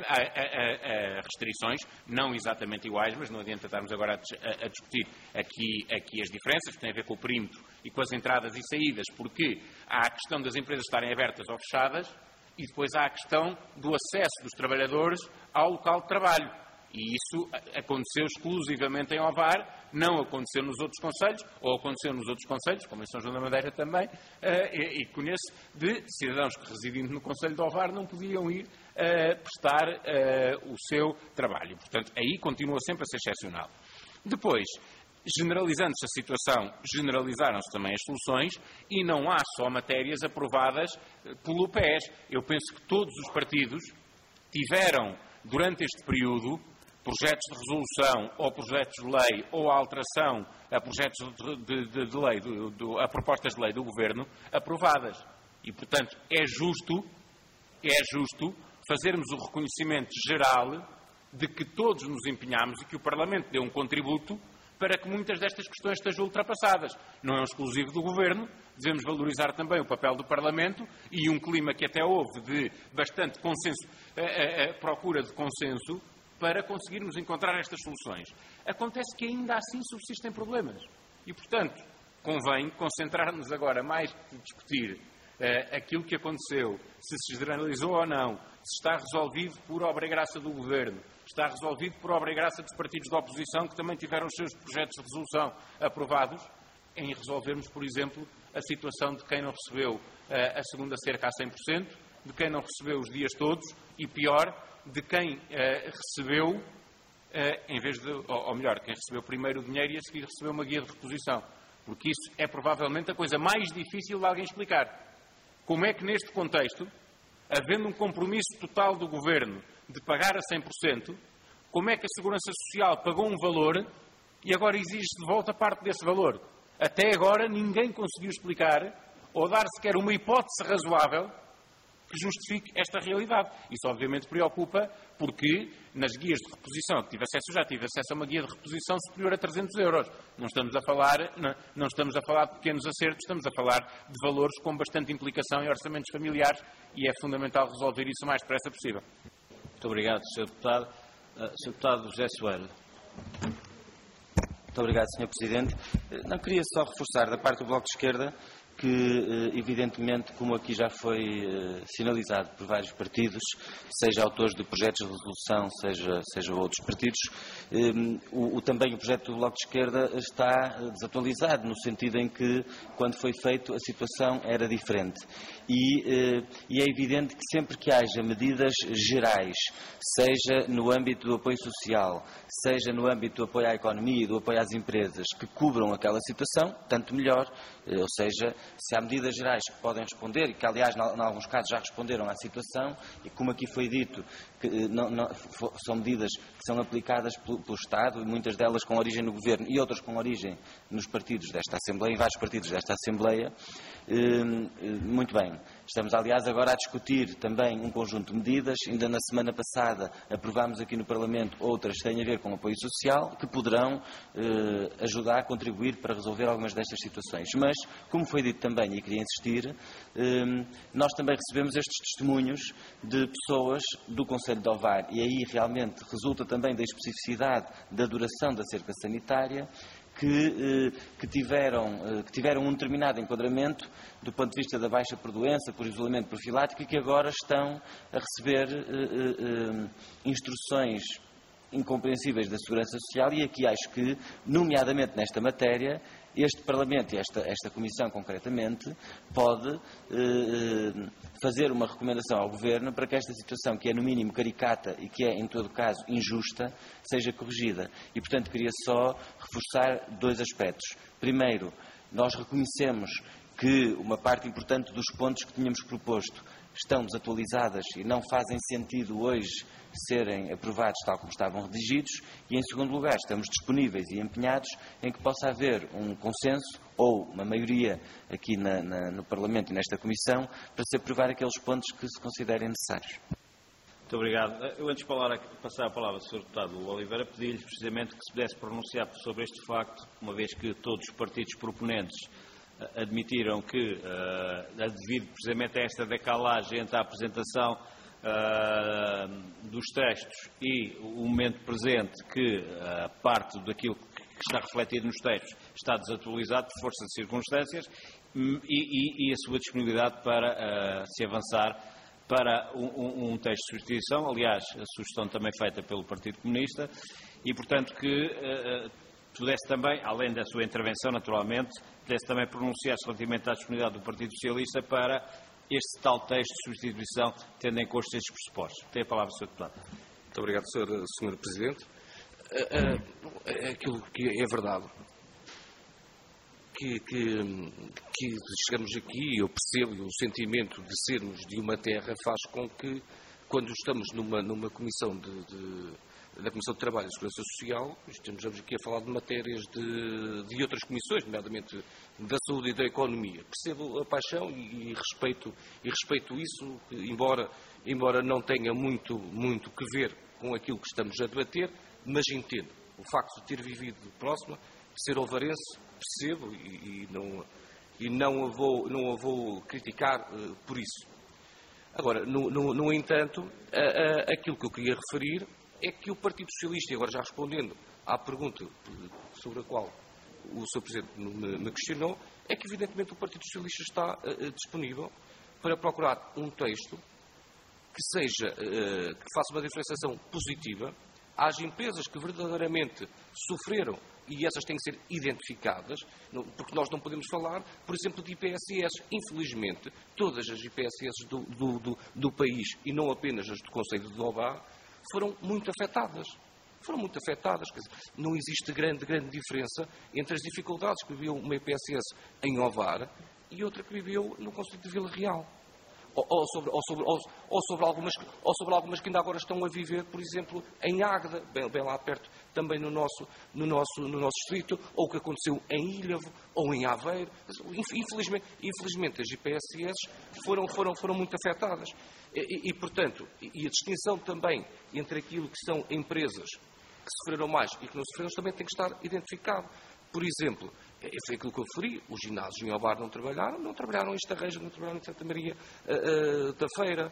a, a restrições, não exatamente iguais, mas não adianta estarmos agora a, a, a discutir aqui, aqui as diferenças, que têm a ver com o perímetro e com as entradas e saídas, porque há a questão das empresas estarem abertas ou fechadas e depois há a questão do acesso dos trabalhadores ao local de trabalho. E isso aconteceu exclusivamente em Ovar, não aconteceu nos outros concelhos, ou aconteceu nos outros concelhos, como em São João da Madeira também, e, e conheço de cidadãos que, residindo no Concelho de Ovar, não podiam ir uh, prestar uh, o seu trabalho. Portanto, aí continua sempre a ser excepcional. Depois, generalizando-se a situação, generalizaram-se também as soluções e não há só matérias aprovadas pelo P E S. Eu penso que todos os partidos tiveram, durante este período, projetos de resolução ou projetos de lei ou a alteração a projetos de, de, de, de lei, do, do, a propostas de lei do Governo aprovadas. E, portanto, é justo, é justo fazermos o reconhecimento geral de que todos nos empenhamos e que o Parlamento deu um contributo para que muitas destas questões estejam ultrapassadas. Não é um exclusivo do Governo, devemos valorizar também o papel do Parlamento e um clima que até houve de bastante consenso, a, a, a procura de consenso, para conseguirmos encontrar estas soluções. Acontece que ainda assim subsistem problemas. E, portanto, convém concentrar-nos agora mais que discutir uh, aquilo que aconteceu, se se generalizou ou não, se está resolvido por obra e graça do Governo, está resolvido por obra e graça dos partidos da oposição que também tiveram os seus projetos de resolução aprovados, em resolvermos, por exemplo, a situação de quem não recebeu uh, a segunda cerca a cem por cento, de quem não recebeu os dias todos e, pior, de quem uh, recebeu, uh, em vez de, ou, ou melhor, quem recebeu primeiro o dinheiro e a seguir recebeu uma guia de reposição. Porque isso é provavelmente a coisa mais difícil de alguém explicar. Como é que neste contexto, havendo um compromisso total do Governo de pagar a cem por cento, como é que a Segurança Social pagou um valor e agora exige de volta parte desse valor? Até agora ninguém conseguiu explicar ou dar sequer uma hipótese razoável que justifique esta realidade. Isso obviamente preocupa porque nas guias de reposição que tive acesso, já tive acesso a uma guia de reposição superior a trezentos euros. Não estamos a falar, não, não estamos a falar de pequenos acertos, estamos a falar de valores com bastante implicação em orçamentos familiares e é fundamental resolver isso o mais depressa possível. Muito obrigado, senhor Deputado. Uh, senhor Deputado José Soeiro. Muito obrigado, senhor Presidente. Não queria só reforçar da parte do Bloco de Esquerda que, evidentemente, como aqui já foi sinalizado por vários partidos, seja autores de projetos de resolução, seja, seja outros partidos, o, o, também o projeto do Bloco de Esquerda está desatualizado, no sentido em que, quando foi feito, a situação era diferente. E, e é evidente que sempre que haja medidas gerais, seja no âmbito do apoio social, seja no âmbito do apoio à economia e do apoio às empresas, que cubram aquela situação, tanto melhor. Ou seja, se há medidas gerais que podem responder, e que aliás em alguns casos já responderam à situação, e como aqui foi dito, que não, não, são medidas que são aplicadas pelo, pelo Estado, muitas delas com origem no Governo e outras com origem nos partidos desta Assembleia, em vários partidos desta Assembleia, muito bem. Estamos, aliás, agora a discutir também um conjunto de medidas. Ainda na semana passada aprovámos aqui no Parlamento outras que têm a ver com o apoio social, que poderão eh, ajudar a contribuir para resolver algumas destas situações. Mas, como foi dito também, e queria insistir, eh, nós também recebemos estes testemunhos de pessoas do Conselho de Ovar, e aí realmente resulta também da especificidade da duração da cerca sanitária, Que, que, tiveram, que tiveram um determinado enquadramento do ponto de vista da baixa por doença, por isolamento profilático, e que agora estão a receber eh, eh, instruções incompreensíveis da Segurança Social, e aqui acho que, nomeadamente nesta matéria, este Parlamento e esta, esta Comissão concretamente pode eh, fazer uma recomendação ao Governo para que esta situação, que é no mínimo caricata e que é em todo caso injusta, seja corrigida. E portanto queria só reforçar dois aspectos. Primeiro, nós reconhecemos que uma parte importante dos pontos que tínhamos proposto estão desatualizadas e não fazem sentido hoje serem aprovados tal como estavam redigidos, e em segundo lugar estamos disponíveis e empenhados em que possa haver um consenso ou uma maioria aqui na, na, no Parlamento e nesta Comissão para se aprovar aqueles pontos que se considerem necessários. Muito obrigado. Eu, antes de passar a palavra ao senhor Deputado Oliveira, pedi-lhe precisamente que se pudesse pronunciar sobre este facto, uma vez que todos os partidos proponentes admitiram que, uh, devido precisamente a esta decalagem entre a apresentação uh, dos textos e o momento presente, que uh, parte daquilo que está refletido nos textos está desatualizado por força de circunstâncias, e, e, e a sua disponibilidade para uh, se avançar para um, um texto de substituição, aliás, a sugestão também feita pelo Partido Comunista, e portanto que uh, pudesse também, além da sua intervenção naturalmente, pudesse também pronunciar-se relativamente à disponibilidade do Partido Socialista para este tal texto de substituição, tendo em conta estes pressupostos. Tem a palavra o senhor Deputado. Muito obrigado, senhor Presidente. Aquilo que é verdade, que, que, que chegamos aqui, eu percebo, o sentimento de sermos de uma terra faz com que, quando estamos numa, numa comissão de, de da Comissão de Trabalho e Segurança Social, estamos aqui a falar de matérias de, de outras comissões, nomeadamente da Saúde e da Economia. Percebo a paixão e, e, respeito, e respeito isso, embora, embora não tenha muito, muito que ver com aquilo que estamos a debater, mas entendo. O facto de ter vivido próxima, de ser ovarense, percebo e, e, não, e não, a vou, não a vou criticar uh, por isso. Agora, no, no, no entanto, a, a, aquilo que eu queria referir é que o Partido Socialista, e agora já respondendo à pergunta sobre a qual o senhor Presidente me, me questionou, é que evidentemente o Partido Socialista está uh, disponível para procurar um texto que seja, uh, que faça uma diferenciação positiva às empresas que verdadeiramente sofreram, e essas têm que ser identificadas, porque nós não podemos falar, por exemplo, de I P S S. Infelizmente, todas as I P S S do, do, do, do país, e não apenas as do Conselho de Ovar, foram muito afetadas. Foram muito afetadas. Quer dizer, não existe grande, grande diferença entre as dificuldades que viveu uma I P S S em Ovar e outra que viveu no Conselho de Vila Real. Ou, ou, sobre, ou, sobre, ou, ou, sobre algumas, ou sobre algumas que ainda agora estão a viver, por exemplo, em Águeda, bem, bem lá perto, também no nosso, no, nosso, no nosso distrito, ou o que aconteceu em Ilhavo, ou em Aveiro. Infelizmente, infelizmente as I P S S foram, foram, foram muito afetadas. E, e, portanto, e a distinção também entre aquilo que são empresas que sofreram mais e que não sofreram também tem que estar identificado. Por exemplo, foi aquilo que eu referi, os ginásios em Ovar não trabalharam, não trabalharam em Estarreja, não trabalharam em Santa Maria uh, uh, da Feira,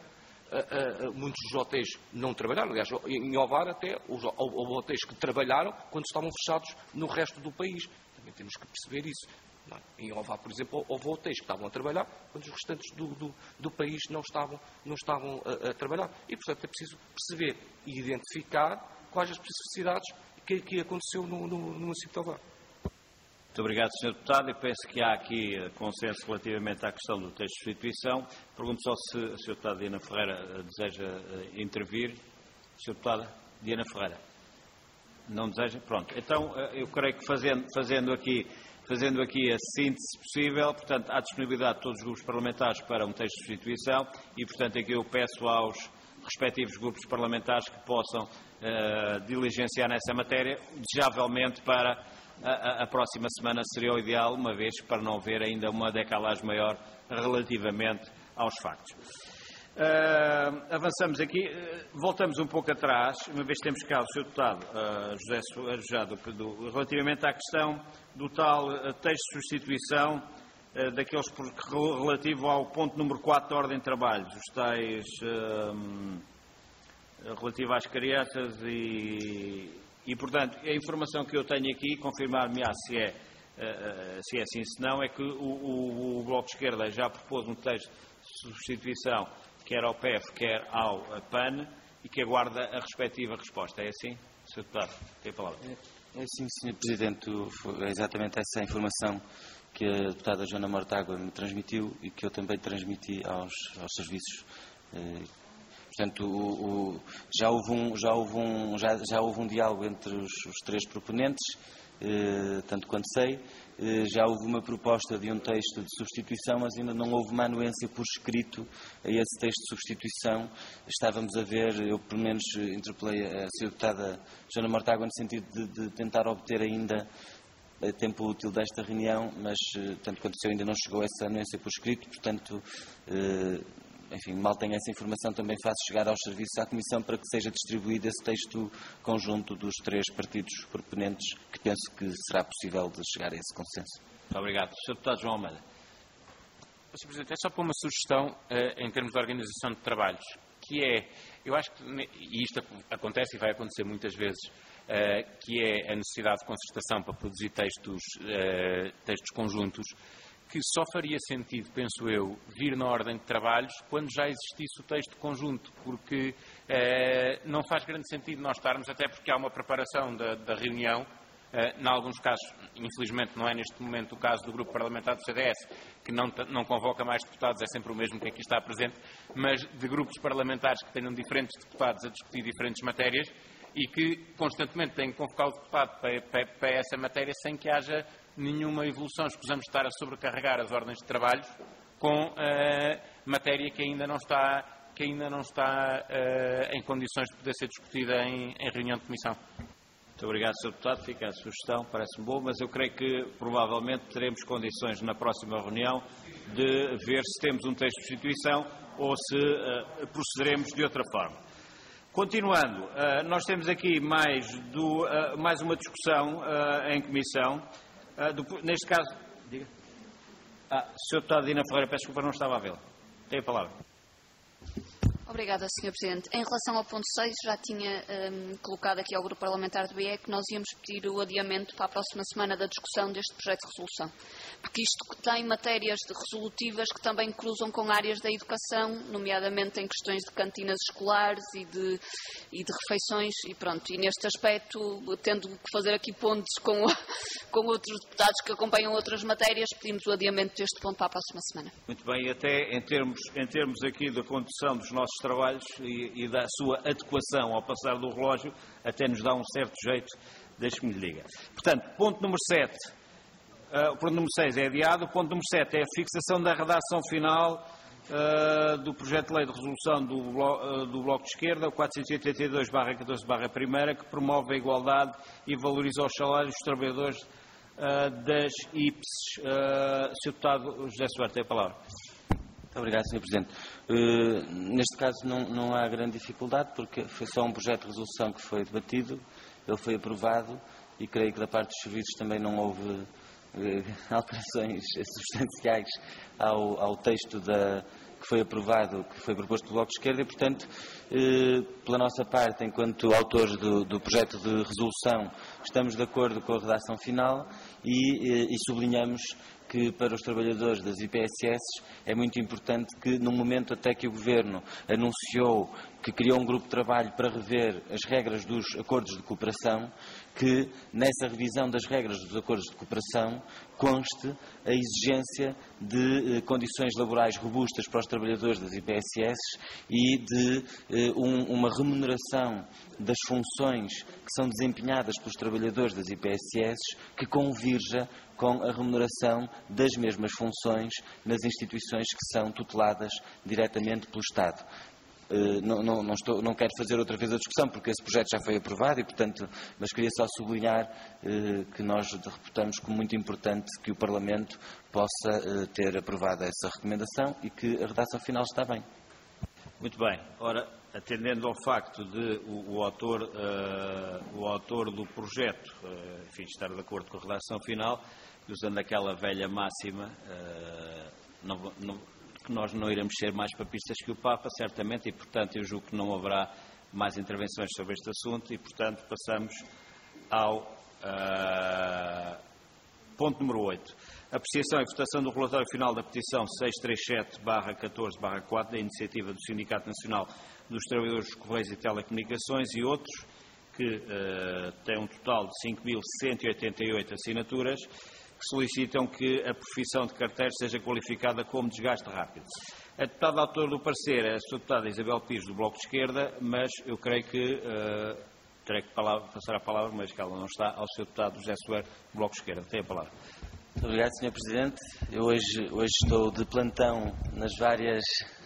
uh, uh, muitos dos hotéis não trabalharam, aliás, em Ovar até houve hotéis que trabalharam quando estavam fechados no resto do país. Também temos que perceber isso. Não é? Em Ovar, por exemplo, houve hotéis que estavam a trabalhar, quando os restantes do, do, do país não estavam, não estavam a, a trabalhar. E, portanto, é preciso perceber e identificar quais as especificidades que, que aconteceu no, no, no município de Ovar. Muito obrigado, senhor Deputado. Eu penso que há aqui consenso relativamente à questão do texto de substituição. Pergunto só se a senhora Deputada Diana Ferreira deseja intervir. senhora Deputada Diana Ferreira. Não deseja? Pronto. Então, eu creio que fazendo, fazendo, aqui, fazendo aqui a síntese possível, portanto, há disponibilidade de todos os grupos parlamentares para um texto de substituição e, portanto, aqui eu peço aos respectivos grupos parlamentares que possam uh, diligenciar nessa matéria, desejavelmente para a, a, a próxima semana seria o ideal, uma vez para não haver ainda uma decalagem maior relativamente aos factos. Uh, avançamos aqui, uh, voltamos um pouco atrás, uma vez que temos cá o senhor Deputado uh, José Arrojado, relativamente à questão do tal uh, texto de substituição uh, daqueles por, relativo ao ponto número quatro da Ordem de Trabalhos, os tais uh, relativo às crianças e, e, portanto, a informação que eu tenho aqui, confirmar-me-á se é, uh, se é assim, se não, é que o, o, o Bloco de Esquerda já propôs um texto de substituição quer ao P F, quer ao P A N, e que aguarda a respectiva resposta. É assim? senhor Deputado, tem a palavra. É assim, senhor Presidente. É exatamente essa a informação que a deputada Joana Mortágua me transmitiu e que eu também transmiti aos, aos serviços. Portanto, o, o, já, houve um, já, houve um, já, já houve um diálogo entre os, os três proponentes, eh, tanto quanto sei. Eh, já houve uma proposta de um texto de substituição, mas ainda não houve uma anuência por escrito a esse texto de substituição. Estávamos a ver, eu pelo menos interpelei a senhora deputada Joana Mortágua no sentido de, de tentar obter ainda a tempo útil desta reunião, mas, tanto quanto sei, ainda não chegou essa anuência por escrito, portanto, eh, enfim, mal tenho essa informação, também faço chegar aos serviços à Comissão para que seja distribuído esse texto conjunto dos três partidos proponentes, que penso que será possível de chegar a esse consenso. Muito obrigado. senhor Deputado João Almeida. senhor Presidente, é só para uma sugestão uh, em termos de organização de trabalhos, que é, eu acho que, e isto acontece e vai acontecer muitas vezes, uh, que é a necessidade de concertação para produzir textos, uh, textos conjuntos, que só faria sentido, penso eu, vir na ordem de trabalhos quando já existisse o texto conjunto, porque eh, não faz grande sentido nós estarmos, até porque há uma preparação da, da reunião, eh, em alguns casos, infelizmente não é neste momento o caso do Grupo Parlamentar do C D S, que não, não convoca mais deputados, é sempre o mesmo que aqui está presente, mas de grupos parlamentares que tenham diferentes deputados a discutir diferentes matérias e que constantemente têm que convocar o deputado para, para, para essa matéria sem que haja nenhuma evolução. Escusamos de estar a sobrecarregar as ordens de trabalho com uh, matéria que ainda não está, que ainda não está uh, em condições de poder ser discutida em, em reunião de comissão. Muito obrigado, senhor Deputado. Fica a sugestão, parece-me boa, mas eu creio que provavelmente teremos condições na próxima reunião de ver se temos um texto de substituição ou se uh, procederemos de outra forma. Continuando, uh, nós temos aqui mais, do, uh, mais uma discussão uh, em comissão. Uh, do, neste caso, diga. Ah, senhor Deputado Diana Ferreira, peço desculpa, não estava a vê-la. Tem a palavra. Obrigada, senhor Presidente. Em relação ao ponto seis, já tinha um, colocado aqui ao Grupo Parlamentar do B E que nós íamos pedir o adiamento para a próxima semana da discussão deste projeto de resolução. Porque isto tem matérias de resolutivas que também cruzam com áreas da educação, nomeadamente em questões de cantinas escolares e de, e de refeições, e pronto. E neste aspecto, tendo que fazer aqui pontos com, com outros deputados que acompanham outras matérias, pedimos o adiamento deste ponto para a próxima semana. Muito bem, e até em termos, em termos aqui da condução dos nossos trabalhos e, e da sua adequação ao passar do relógio, até nos dá um certo jeito, deixe-me lhe diga. Portanto, ponto número sete, uh, o ponto número seis é adiado, o ponto número sete é a fixação da redação final uh, do projeto de lei de resolução do, blo uh, do Bloco de Esquerda, o quatrocentos e oitenta e dois barra catorze barra um, que promove a igualdade e valoriza os salários dos trabalhadores uh, das I P S. Uh, senhor Deputado José Soares, tem a palavra. Muito obrigado, senhor Presidente. Uh, neste caso não, não há grande dificuldade, porque foi só um projeto de resolução que foi debatido, ele foi aprovado e creio que da parte dos serviços também não houve uh, alterações substanciais ao, ao texto da, que foi aprovado, que foi proposto pelo Bloco de Esquerda e, portanto, uh, pela nossa parte, enquanto autores do, do projeto de resolução, estamos de acordo com a redação final e, uh, e sublinhamos que para os trabalhadores das I P S S é muito importante que, no momento até que o Governo anunciou que criou um grupo de trabalho para rever as regras dos acordos de cooperação, que nessa revisão das regras dos acordos de cooperação conste a exigência de eh, condições laborais robustas para os trabalhadores das I P S S e de eh, um, uma remuneração das funções que são desempenhadas pelos trabalhadores das I P S S que convirja com a remuneração das mesmas funções nas instituições que são tuteladas diretamente pelo Estado. Uh, não, não, não, estou, não quero fazer outra vez a discussão porque esse projeto já foi aprovado e, portanto, mas queria só sublinhar uh, que nós reputamos como muito importante que o Parlamento possa uh, ter aprovado essa recomendação e que a redação final está bem. Muito bem. Ora, atendendo ao facto de o, o, autor, uh, o autor do projeto uh, enfim, estar de acordo com a redação final, usando aquela velha máxima, uh, não, não, que nós não iremos ser mais papistas que o Papa, certamente, e, portanto, eu julgo que não haverá mais intervenções sobre este assunto e, portanto, passamos ao uh, ponto número oito. Apreciação e votação do relatório final da petição seiscentos e trinta e sete barra catorze barra quatro da iniciativa do Sindicato Nacional dos Trabalhadores dos Correios e Telecomunicações e outros, que uh, tem um total de cinco mil cento e oitenta e oito assinaturas, que solicitam que a profissão de carteiro seja qualificada como desgaste rápido. A deputada autora do parecer é a senhora deputada Isabel Pires, do Bloco de Esquerda, mas eu creio que uh, terei que palavra, passar a palavra, mas que ela não está, ao senhor deputado José Soeiro, do Bloco de Esquerda. Tem a palavra. Muito obrigado, senhor Presidente. Eu hoje, hoje estou de plantão nas várias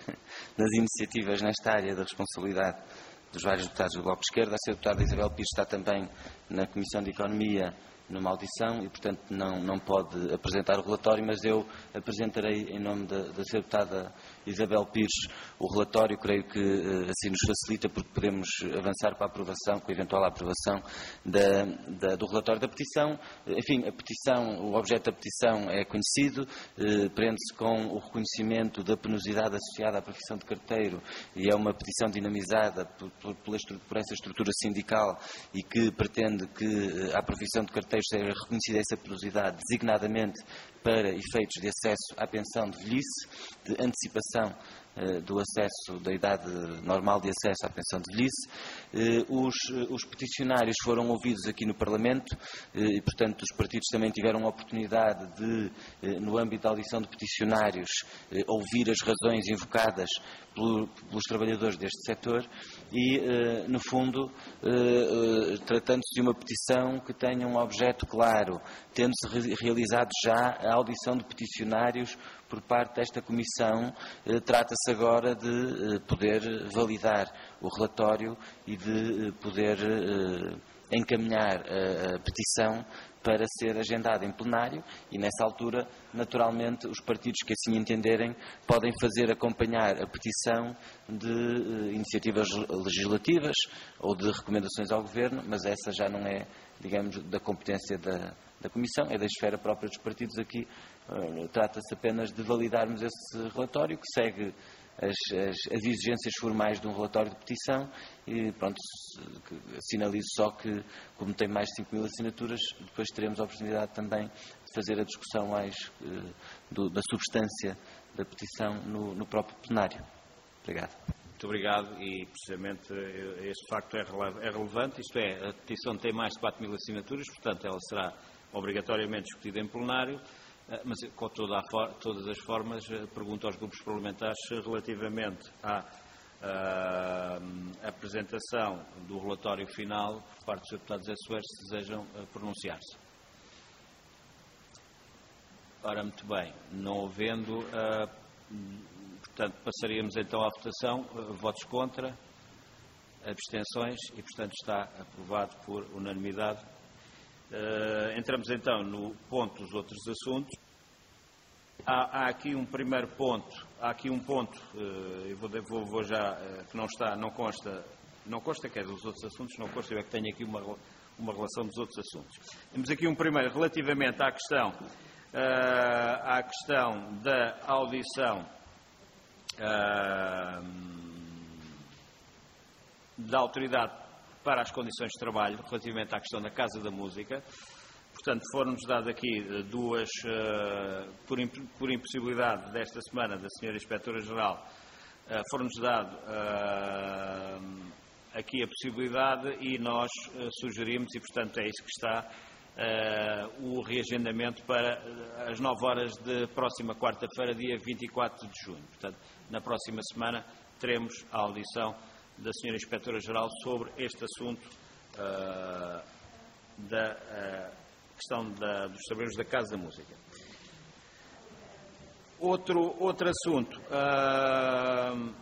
nas iniciativas nesta área da responsabilidade dos vários deputados do Bloco de Esquerda. A senhora deputada Isabel Pires está também na Comissão de Economia numa audição e, portanto, não, não pode apresentar o relatório, mas eu apresentarei em nome da, da senhora deputada Isabel Pires o relatório. Creio que assim nos facilita porque podemos avançar para a aprovação, com a eventual aprovação da, da, do relatório da petição. Enfim, a petição, o objeto da petição é conhecido, eh, prende-se com o reconhecimento da penosidade associada à profissão de carteiro e é uma petição dinamizada por, por, por essa estrutura sindical e que pretende que a profissão de carteiro seja reconhecida essa penosidade designadamente para efeitos de acesso à pensão de velhice, de antecipação eh, do acesso, da idade normal de acesso à pensão de velhice. Eh, os, os peticionários foram ouvidos aqui no Parlamento eh, e, portanto, os partidos também tiveram a oportunidade de, eh, no âmbito da audição de peticionários, eh, ouvir as razões invocadas pelo, pelos trabalhadores deste setor e, eh, no fundo, eh, eh, tratando-se de uma petição que tenha um objeto claro, tendo-se re realizado já a audição de peticionários por parte desta Comissão, eh, trata-se agora de eh, poder validar o relatório e de eh, poder eh, encaminhar a, a petição para ser agendada em plenário e, nessa altura, naturalmente, os partidos que assim entenderem podem fazer acompanhar a petição de uh, iniciativas legislativas ou de recomendações ao Governo, mas essa já não é, digamos, da competência da, da Comissão, é da esfera própria dos partidos. Aqui uh, trata-se apenas de validarmos esse relatório que segue As, as, as exigências formais de um relatório de petição e, pronto, sinalizo só que, como tem mais de cinco mil assinaturas, depois teremos a oportunidade também de fazer a discussão mais uh, do, da substância da petição no, no próprio plenário. Obrigado. Muito obrigado e, precisamente, este facto é relevante, isto é, a petição tem mais de quatro mil assinaturas, portanto, ela será obrigatoriamente discutida em plenário. Mas, com toda a, todas as formas, pergunto aos grupos parlamentares relativamente à, à apresentação do relatório final por parte dos deputados José Soeiro, se desejam pronunciar-se. Ora, muito bem, não havendo, uh, portanto, passaríamos então à votação. Uh, votos contra, abstenções e, portanto, está aprovado por unanimidade. Uh, entramos então no ponto dos outros assuntos. Há, há aqui um primeiro ponto, há aqui um ponto, uh, eu vou, vou, vou já, uh, que não está, não consta, não consta que é dos outros assuntos, não consta, eu é que tenho aqui uma, uma relação dos outros assuntos. Temos aqui um primeiro relativamente à questão, uh, à questão da audição uh, da autoridade para as condições de trabalho, relativamente à questão da Casa da Música. portanto, foram-nos dadas aqui duas, por impossibilidade desta semana da senhora Inspetora-Geral, foram-nos dado aqui a possibilidade e nós sugerimos, e portanto é isso que está, o reagendamento para as nove horas de próxima quarta-feira, dia vinte e quatro de junho. Portanto, na próxima semana teremos a audição da senhora Inspetora-Geral sobre este assunto da questão da, dos trabalhadores da Casa da Música. Outro, outro assunto uh,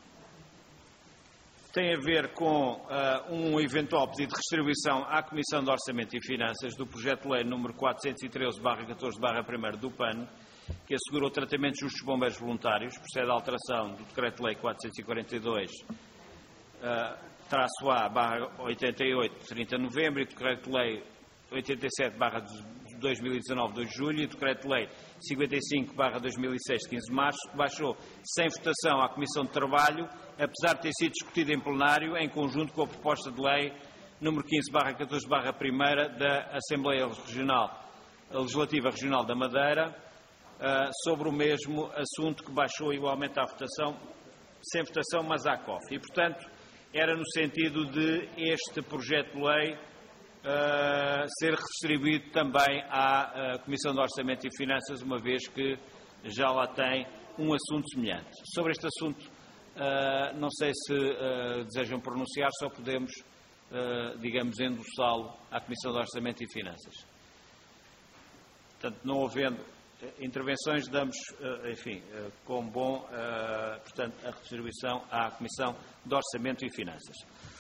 tem a ver com uh, um eventual pedido de distribuição à Comissão de Orçamento e Finanças do projeto de lei número quatrocentos e treze barra catorze barra um do P A N, que assegura o tratamento justo dos bombeiros voluntários, procede à alteração do Decreto-Lei quatrocentos e quarenta e dois, uh, traço A, barra oitenta e oito, trinta de novembro, e Decreto-Lei oitenta e sete barra dois mil e dezanove, dois de julho, e Decreto-Lei cinquenta e cinco barra dois mil e seis, quinze de março, que baixou sem votação à Comissão de Trabalho, apesar de ter sido discutido em plenário, em conjunto com a proposta de lei número quinze barra catorze barra um da Assembleia Regional, Legislativa Regional da Madeira, uh, sobre o mesmo assunto, que baixou igualmente à votação, sem votação, mas à C O F. E, portanto, era no sentido de este projeto de lei Uh, ser redistribuído também à uh, Comissão de Orçamento e Finanças, uma vez que já lá tem um assunto semelhante. Sobre este assunto, uh, não sei se uh, desejam pronunciar, só podemos, uh, digamos, endossá-lo à Comissão de Orçamento e Finanças. Portanto, não havendo intervenções, damos, uh, enfim, uh, com bom, uh, portanto, a redistribuição à Comissão de Orçamento e Finanças.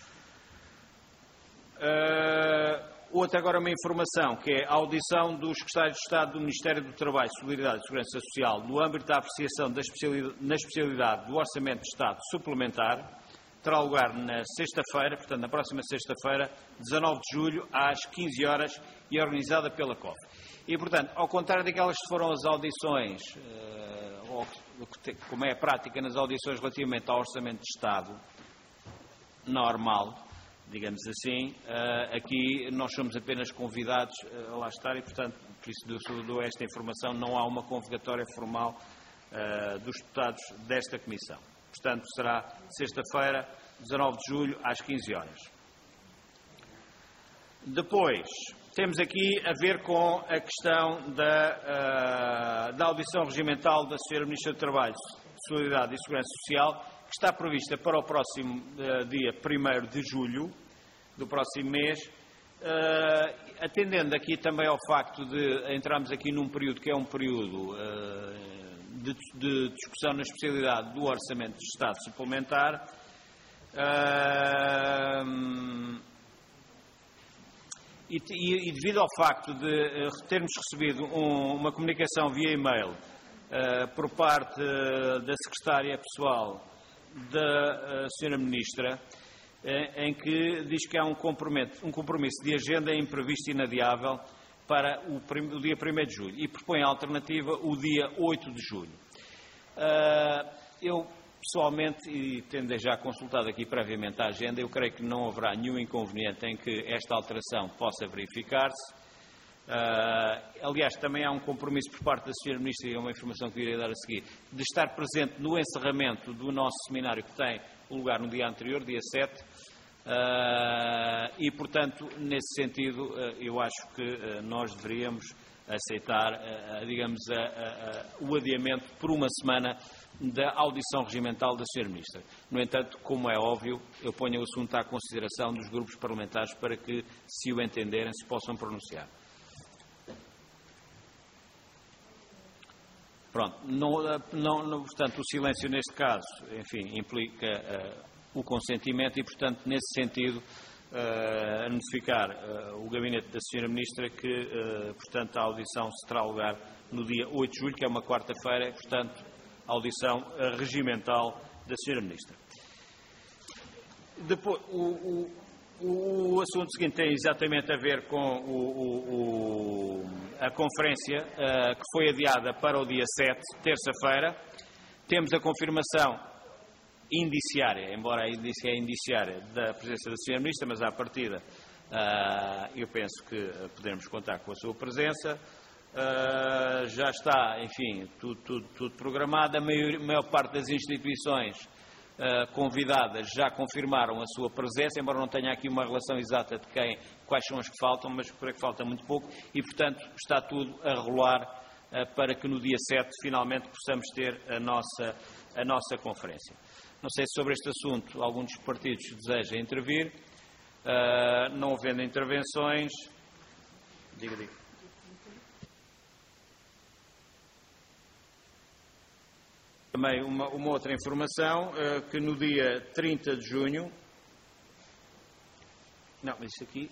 Uh, outra agora uma informação, que é a audição dos secretários de Estado do Ministério do Trabalho, Solidariedade e Segurança Social no âmbito da apreciação da especialidade, na especialidade do Orçamento de Estado suplementar, terá lugar na sexta-feira, portanto na próxima sexta-feira, dezanove de julho, às quinze horas, e é organizada pela C O F. E, portanto, ao contrário daquelas que foram as audições, uh, ou, como é a prática nas audições relativamente ao Orçamento de Estado normal, digamos assim, aqui nós somos apenas convidados a lá estar e, portanto, por isso dou esta informação, não há uma convocatória formal dos deputados desta Comissão. Portanto, será sexta-feira, dezanove de julho, às quinze horas. Depois, temos aqui a ver com a questão da, da audição regimental da senhora Ministra do Trabalho, Solidariedade e Segurança Social, que está prevista para o próximo uh, dia primeiro de julho, do próximo mês, uh, atendendo aqui também ao facto de entrarmos aqui num período que é um período uh, de, de discussão na especialidade do Orçamento de Estado suplementar, uh, e, e, e devido ao facto de uh, termos recebido um, uma comunicação via e-mail uh, por parte uh, da Secretária Pessoal da uh, senhora Ministra, eh, em que diz que há um compromisso, um compromisso de agenda imprevisto e inadiável para o, prim, o dia primeiro de julho, e propõe a alternativa o dia oito de julho. Uh, eu, pessoalmente, e tendo já consultado aqui previamente a agenda, eu creio que não haverá nenhum inconveniente em que esta alteração possa verificar-se. Uh, aliás, também há um compromisso por parte da senhora Ministra, e é uma informação que eu irei dar a seguir, de estar presente no encerramento do nosso seminário, que tem lugar no dia anterior, dia sete, uh, e, portanto, nesse sentido, uh, eu acho que uh, nós deveríamos aceitar, uh, digamos, uh, uh, uh, o adiamento por uma semana da audição regimental da senhora Ministra. No entanto, como é óbvio, eu ponho o assunto à consideração dos grupos parlamentares para que, se o entenderem, se possam pronunciar. Pronto, não, não, não, portanto, o silêncio neste caso, enfim, implica uh, o consentimento e, portanto, nesse sentido, uh, a notificar uh, o gabinete da senhora Ministra que, uh, portanto, a audição se terá lugar no dia oito de julho, que é uma quarta-feira, portanto, a audição uh, regimental da senhora Ministra. Depois, o, o, o assunto seguinte tem exatamente a ver com o, o, o, a conferência uh, que foi adiada para o dia sete, terça-feira. Temos a confirmação indiciária, embora a indícia é indiciária, da presença da senhora Ministra, mas à partida Uh, eu penso que podemos contar com a sua presença. Uh, já está, enfim, tudo, tudo, tudo programado. A maior, maior parte das instituições uh, convidadas já confirmaram a sua presença, embora não tenha aqui uma relação exata de quem, quais são as que faltam, mas creio que falta muito pouco e, portanto, está tudo a rolar uh, para que no dia sete finalmente possamos ter a nossa, a nossa conferência. Não sei se sobre este assunto algum dos partidos deseja intervir. Uh, não havendo intervenções, diga, diga. Também uma, uma outra informação, uh, que no dia trinta de junho, não, mas isso aqui,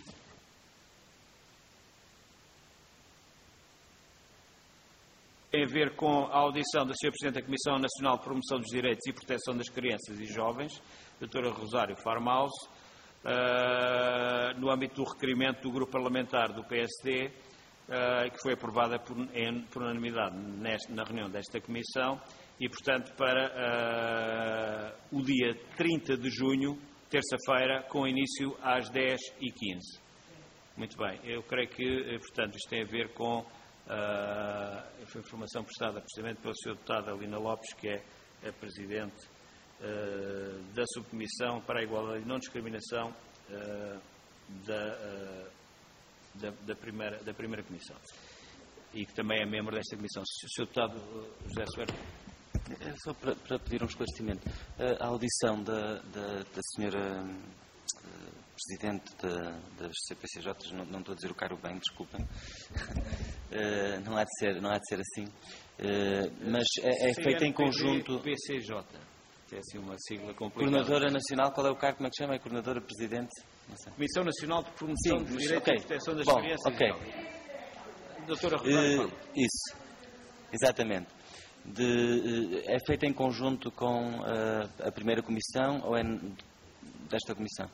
tem a ver com a audição da senhora Presidente da Comissão Nacional de Promoção dos Direitos e Proteção das Crianças e Jovens, doutora Rosário Farmaus, Uh, no âmbito do requerimento do Grupo Parlamentar do P S D, uh, que foi aprovada por, em, por unanimidade nesta, na reunião desta Comissão, e, portanto, para uh, o dia trinta de junho, terça-feira, com início às dez e quinze. Muito bem. Eu creio que, portanto, isto tem a ver com uh, foi informação prestada precisamente pela senhora deputada Lina Lopes, que é a Presidente Uh, da Subcomissão para a Igualdade e Não Discriminação uh, da, uh, da, da, primeira, da primeira Comissão e que também é membro desta Comissão. senhor Deputado uh, José Soeiro. É só para, para pedir um esclarecimento. Uh, a audição da, da, da senhora uh, Presidente da, das C P C J, não, não estou a dizer o caro bem, desculpem, uh, não, há de ser, não há de ser assim, uh, mas é, é feita em conjunto... P C J. É assim uma sigla complicada. Coordenadora Nacional, qual é o cargo, como é que chama? É Coordenadora Presidente? Não sei. Comissão Nacional de Promoção Sim, dos Direitos okay. e Proteção das Bom, Crianças okay. e Jovens. Doutora Rosário. Uh, isso, exatamente. De, uh, é feita em conjunto com uh, a primeira Comissão ou é desta Comissão?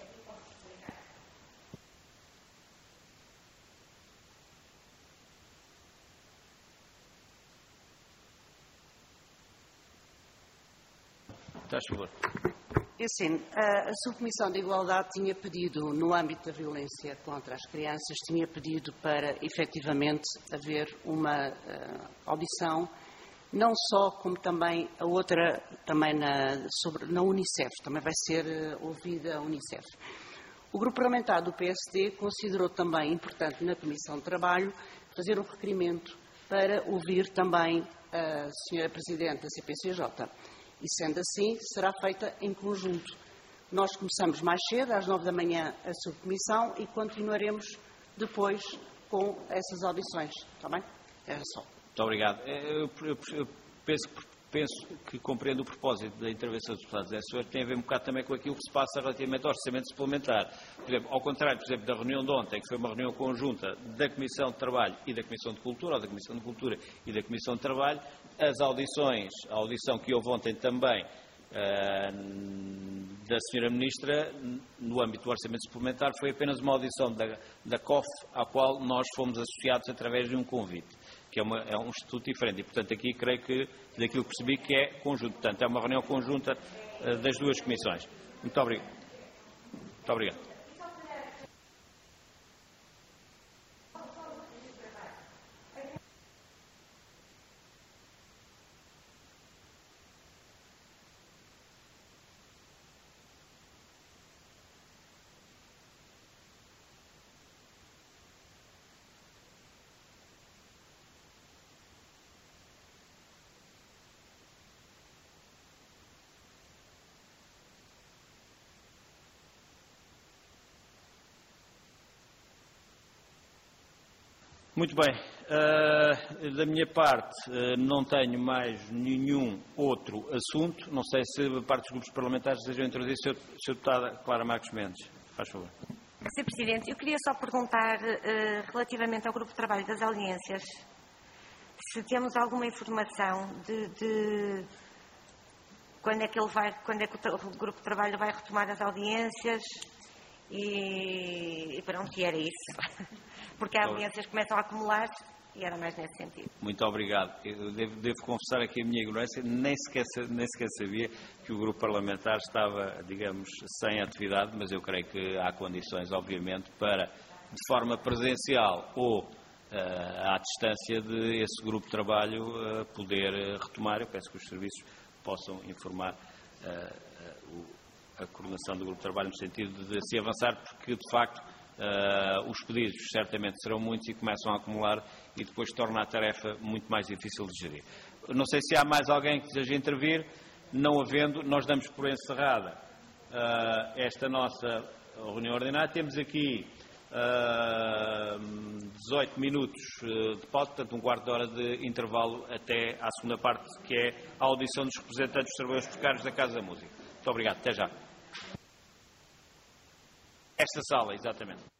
Faz favor. É assim, a Subcomissão de Igualdade tinha pedido, no âmbito da violência contra as crianças, tinha pedido para, efetivamente, haver uma uh, audição, não só, como também a outra, também na, sobre, na Unicef, também vai ser uh, ouvida a Unicef. O Grupo Parlamentar do P S D considerou também importante, na Comissão de Trabalho, fazer um requerimento para ouvir também a senhora Presidente da C P C J. E, sendo assim, será feita em conjunto. Nós começamos mais cedo, às nove da manhã, a subcomissão e continuaremos depois com essas audições. Está bem? Era só. Muito obrigado. Eu, eu, eu penso, penso que compreendo o propósito da intervenção dos deputados. Essa tem a ver um bocado também com aquilo que se passa relativamente ao orçamento suplementar. Por exemplo, ao contrário, por exemplo, da reunião de ontem, que foi uma reunião conjunta da Comissão de Trabalho e da Comissão de Cultura, ou da Comissão de Cultura e da Comissão de Trabalho, as audições, a audição que houve ontem também uh, da senhora Ministra, no âmbito do orçamento suplementar, foi apenas uma audição da, da C O F, à qual nós fomos associados através de um convite, que é, uma, é um instituto diferente. E, portanto, aqui creio que, daquilo que percebi, que é conjunto. Portanto, é uma reunião conjunta uh, das duas comissões. Muito obrigado. Muito obrigado. Muito bem. Uh, da minha parte, uh, não tenho mais nenhum outro assunto. Não sei se a parte dos grupos parlamentares desejam introduzir. Senhora Deputada Clara Marcos Mendes, faz favor. senhor Presidente, eu queria só perguntar uh, relativamente ao Grupo de Trabalho das Audiências, se temos alguma informação de, de quando é que ele vai, quando é que o, o Grupo de Trabalho vai retomar as audiências e, e pronto, e era isso. Porque as audiências começam a acumular E era mais nesse sentido. Muito obrigado. Eu devo, devo confessar aqui a minha ignorância, nem sequer, nem sequer sabia que o grupo parlamentar estava, digamos, sem atividade, mas eu creio que há condições, obviamente, para, de forma presencial ou uh, à distância, de esse grupo de trabalho uh, poder uh, retomar. Eu peço que os serviços possam informar uh, uh, a coordenação do grupo de trabalho no sentido de se avançar, porque, de facto, uh, os pedidos certamente serão muitos e começam a acumular e depois torna a tarefa muito mais difícil de gerir. Não sei se há mais alguém que deseja intervir. Não havendo, nós damos por encerrada uh, esta nossa reunião ordinária. Temos aqui uh, dezoito minutos uh, de pausa, portanto um quarto de hora de intervalo até à segunda parte, que é a audição dos representantes dos trabalhadores precários da Casa da Música. Muito obrigado. Até já. Esta sala, exatamente.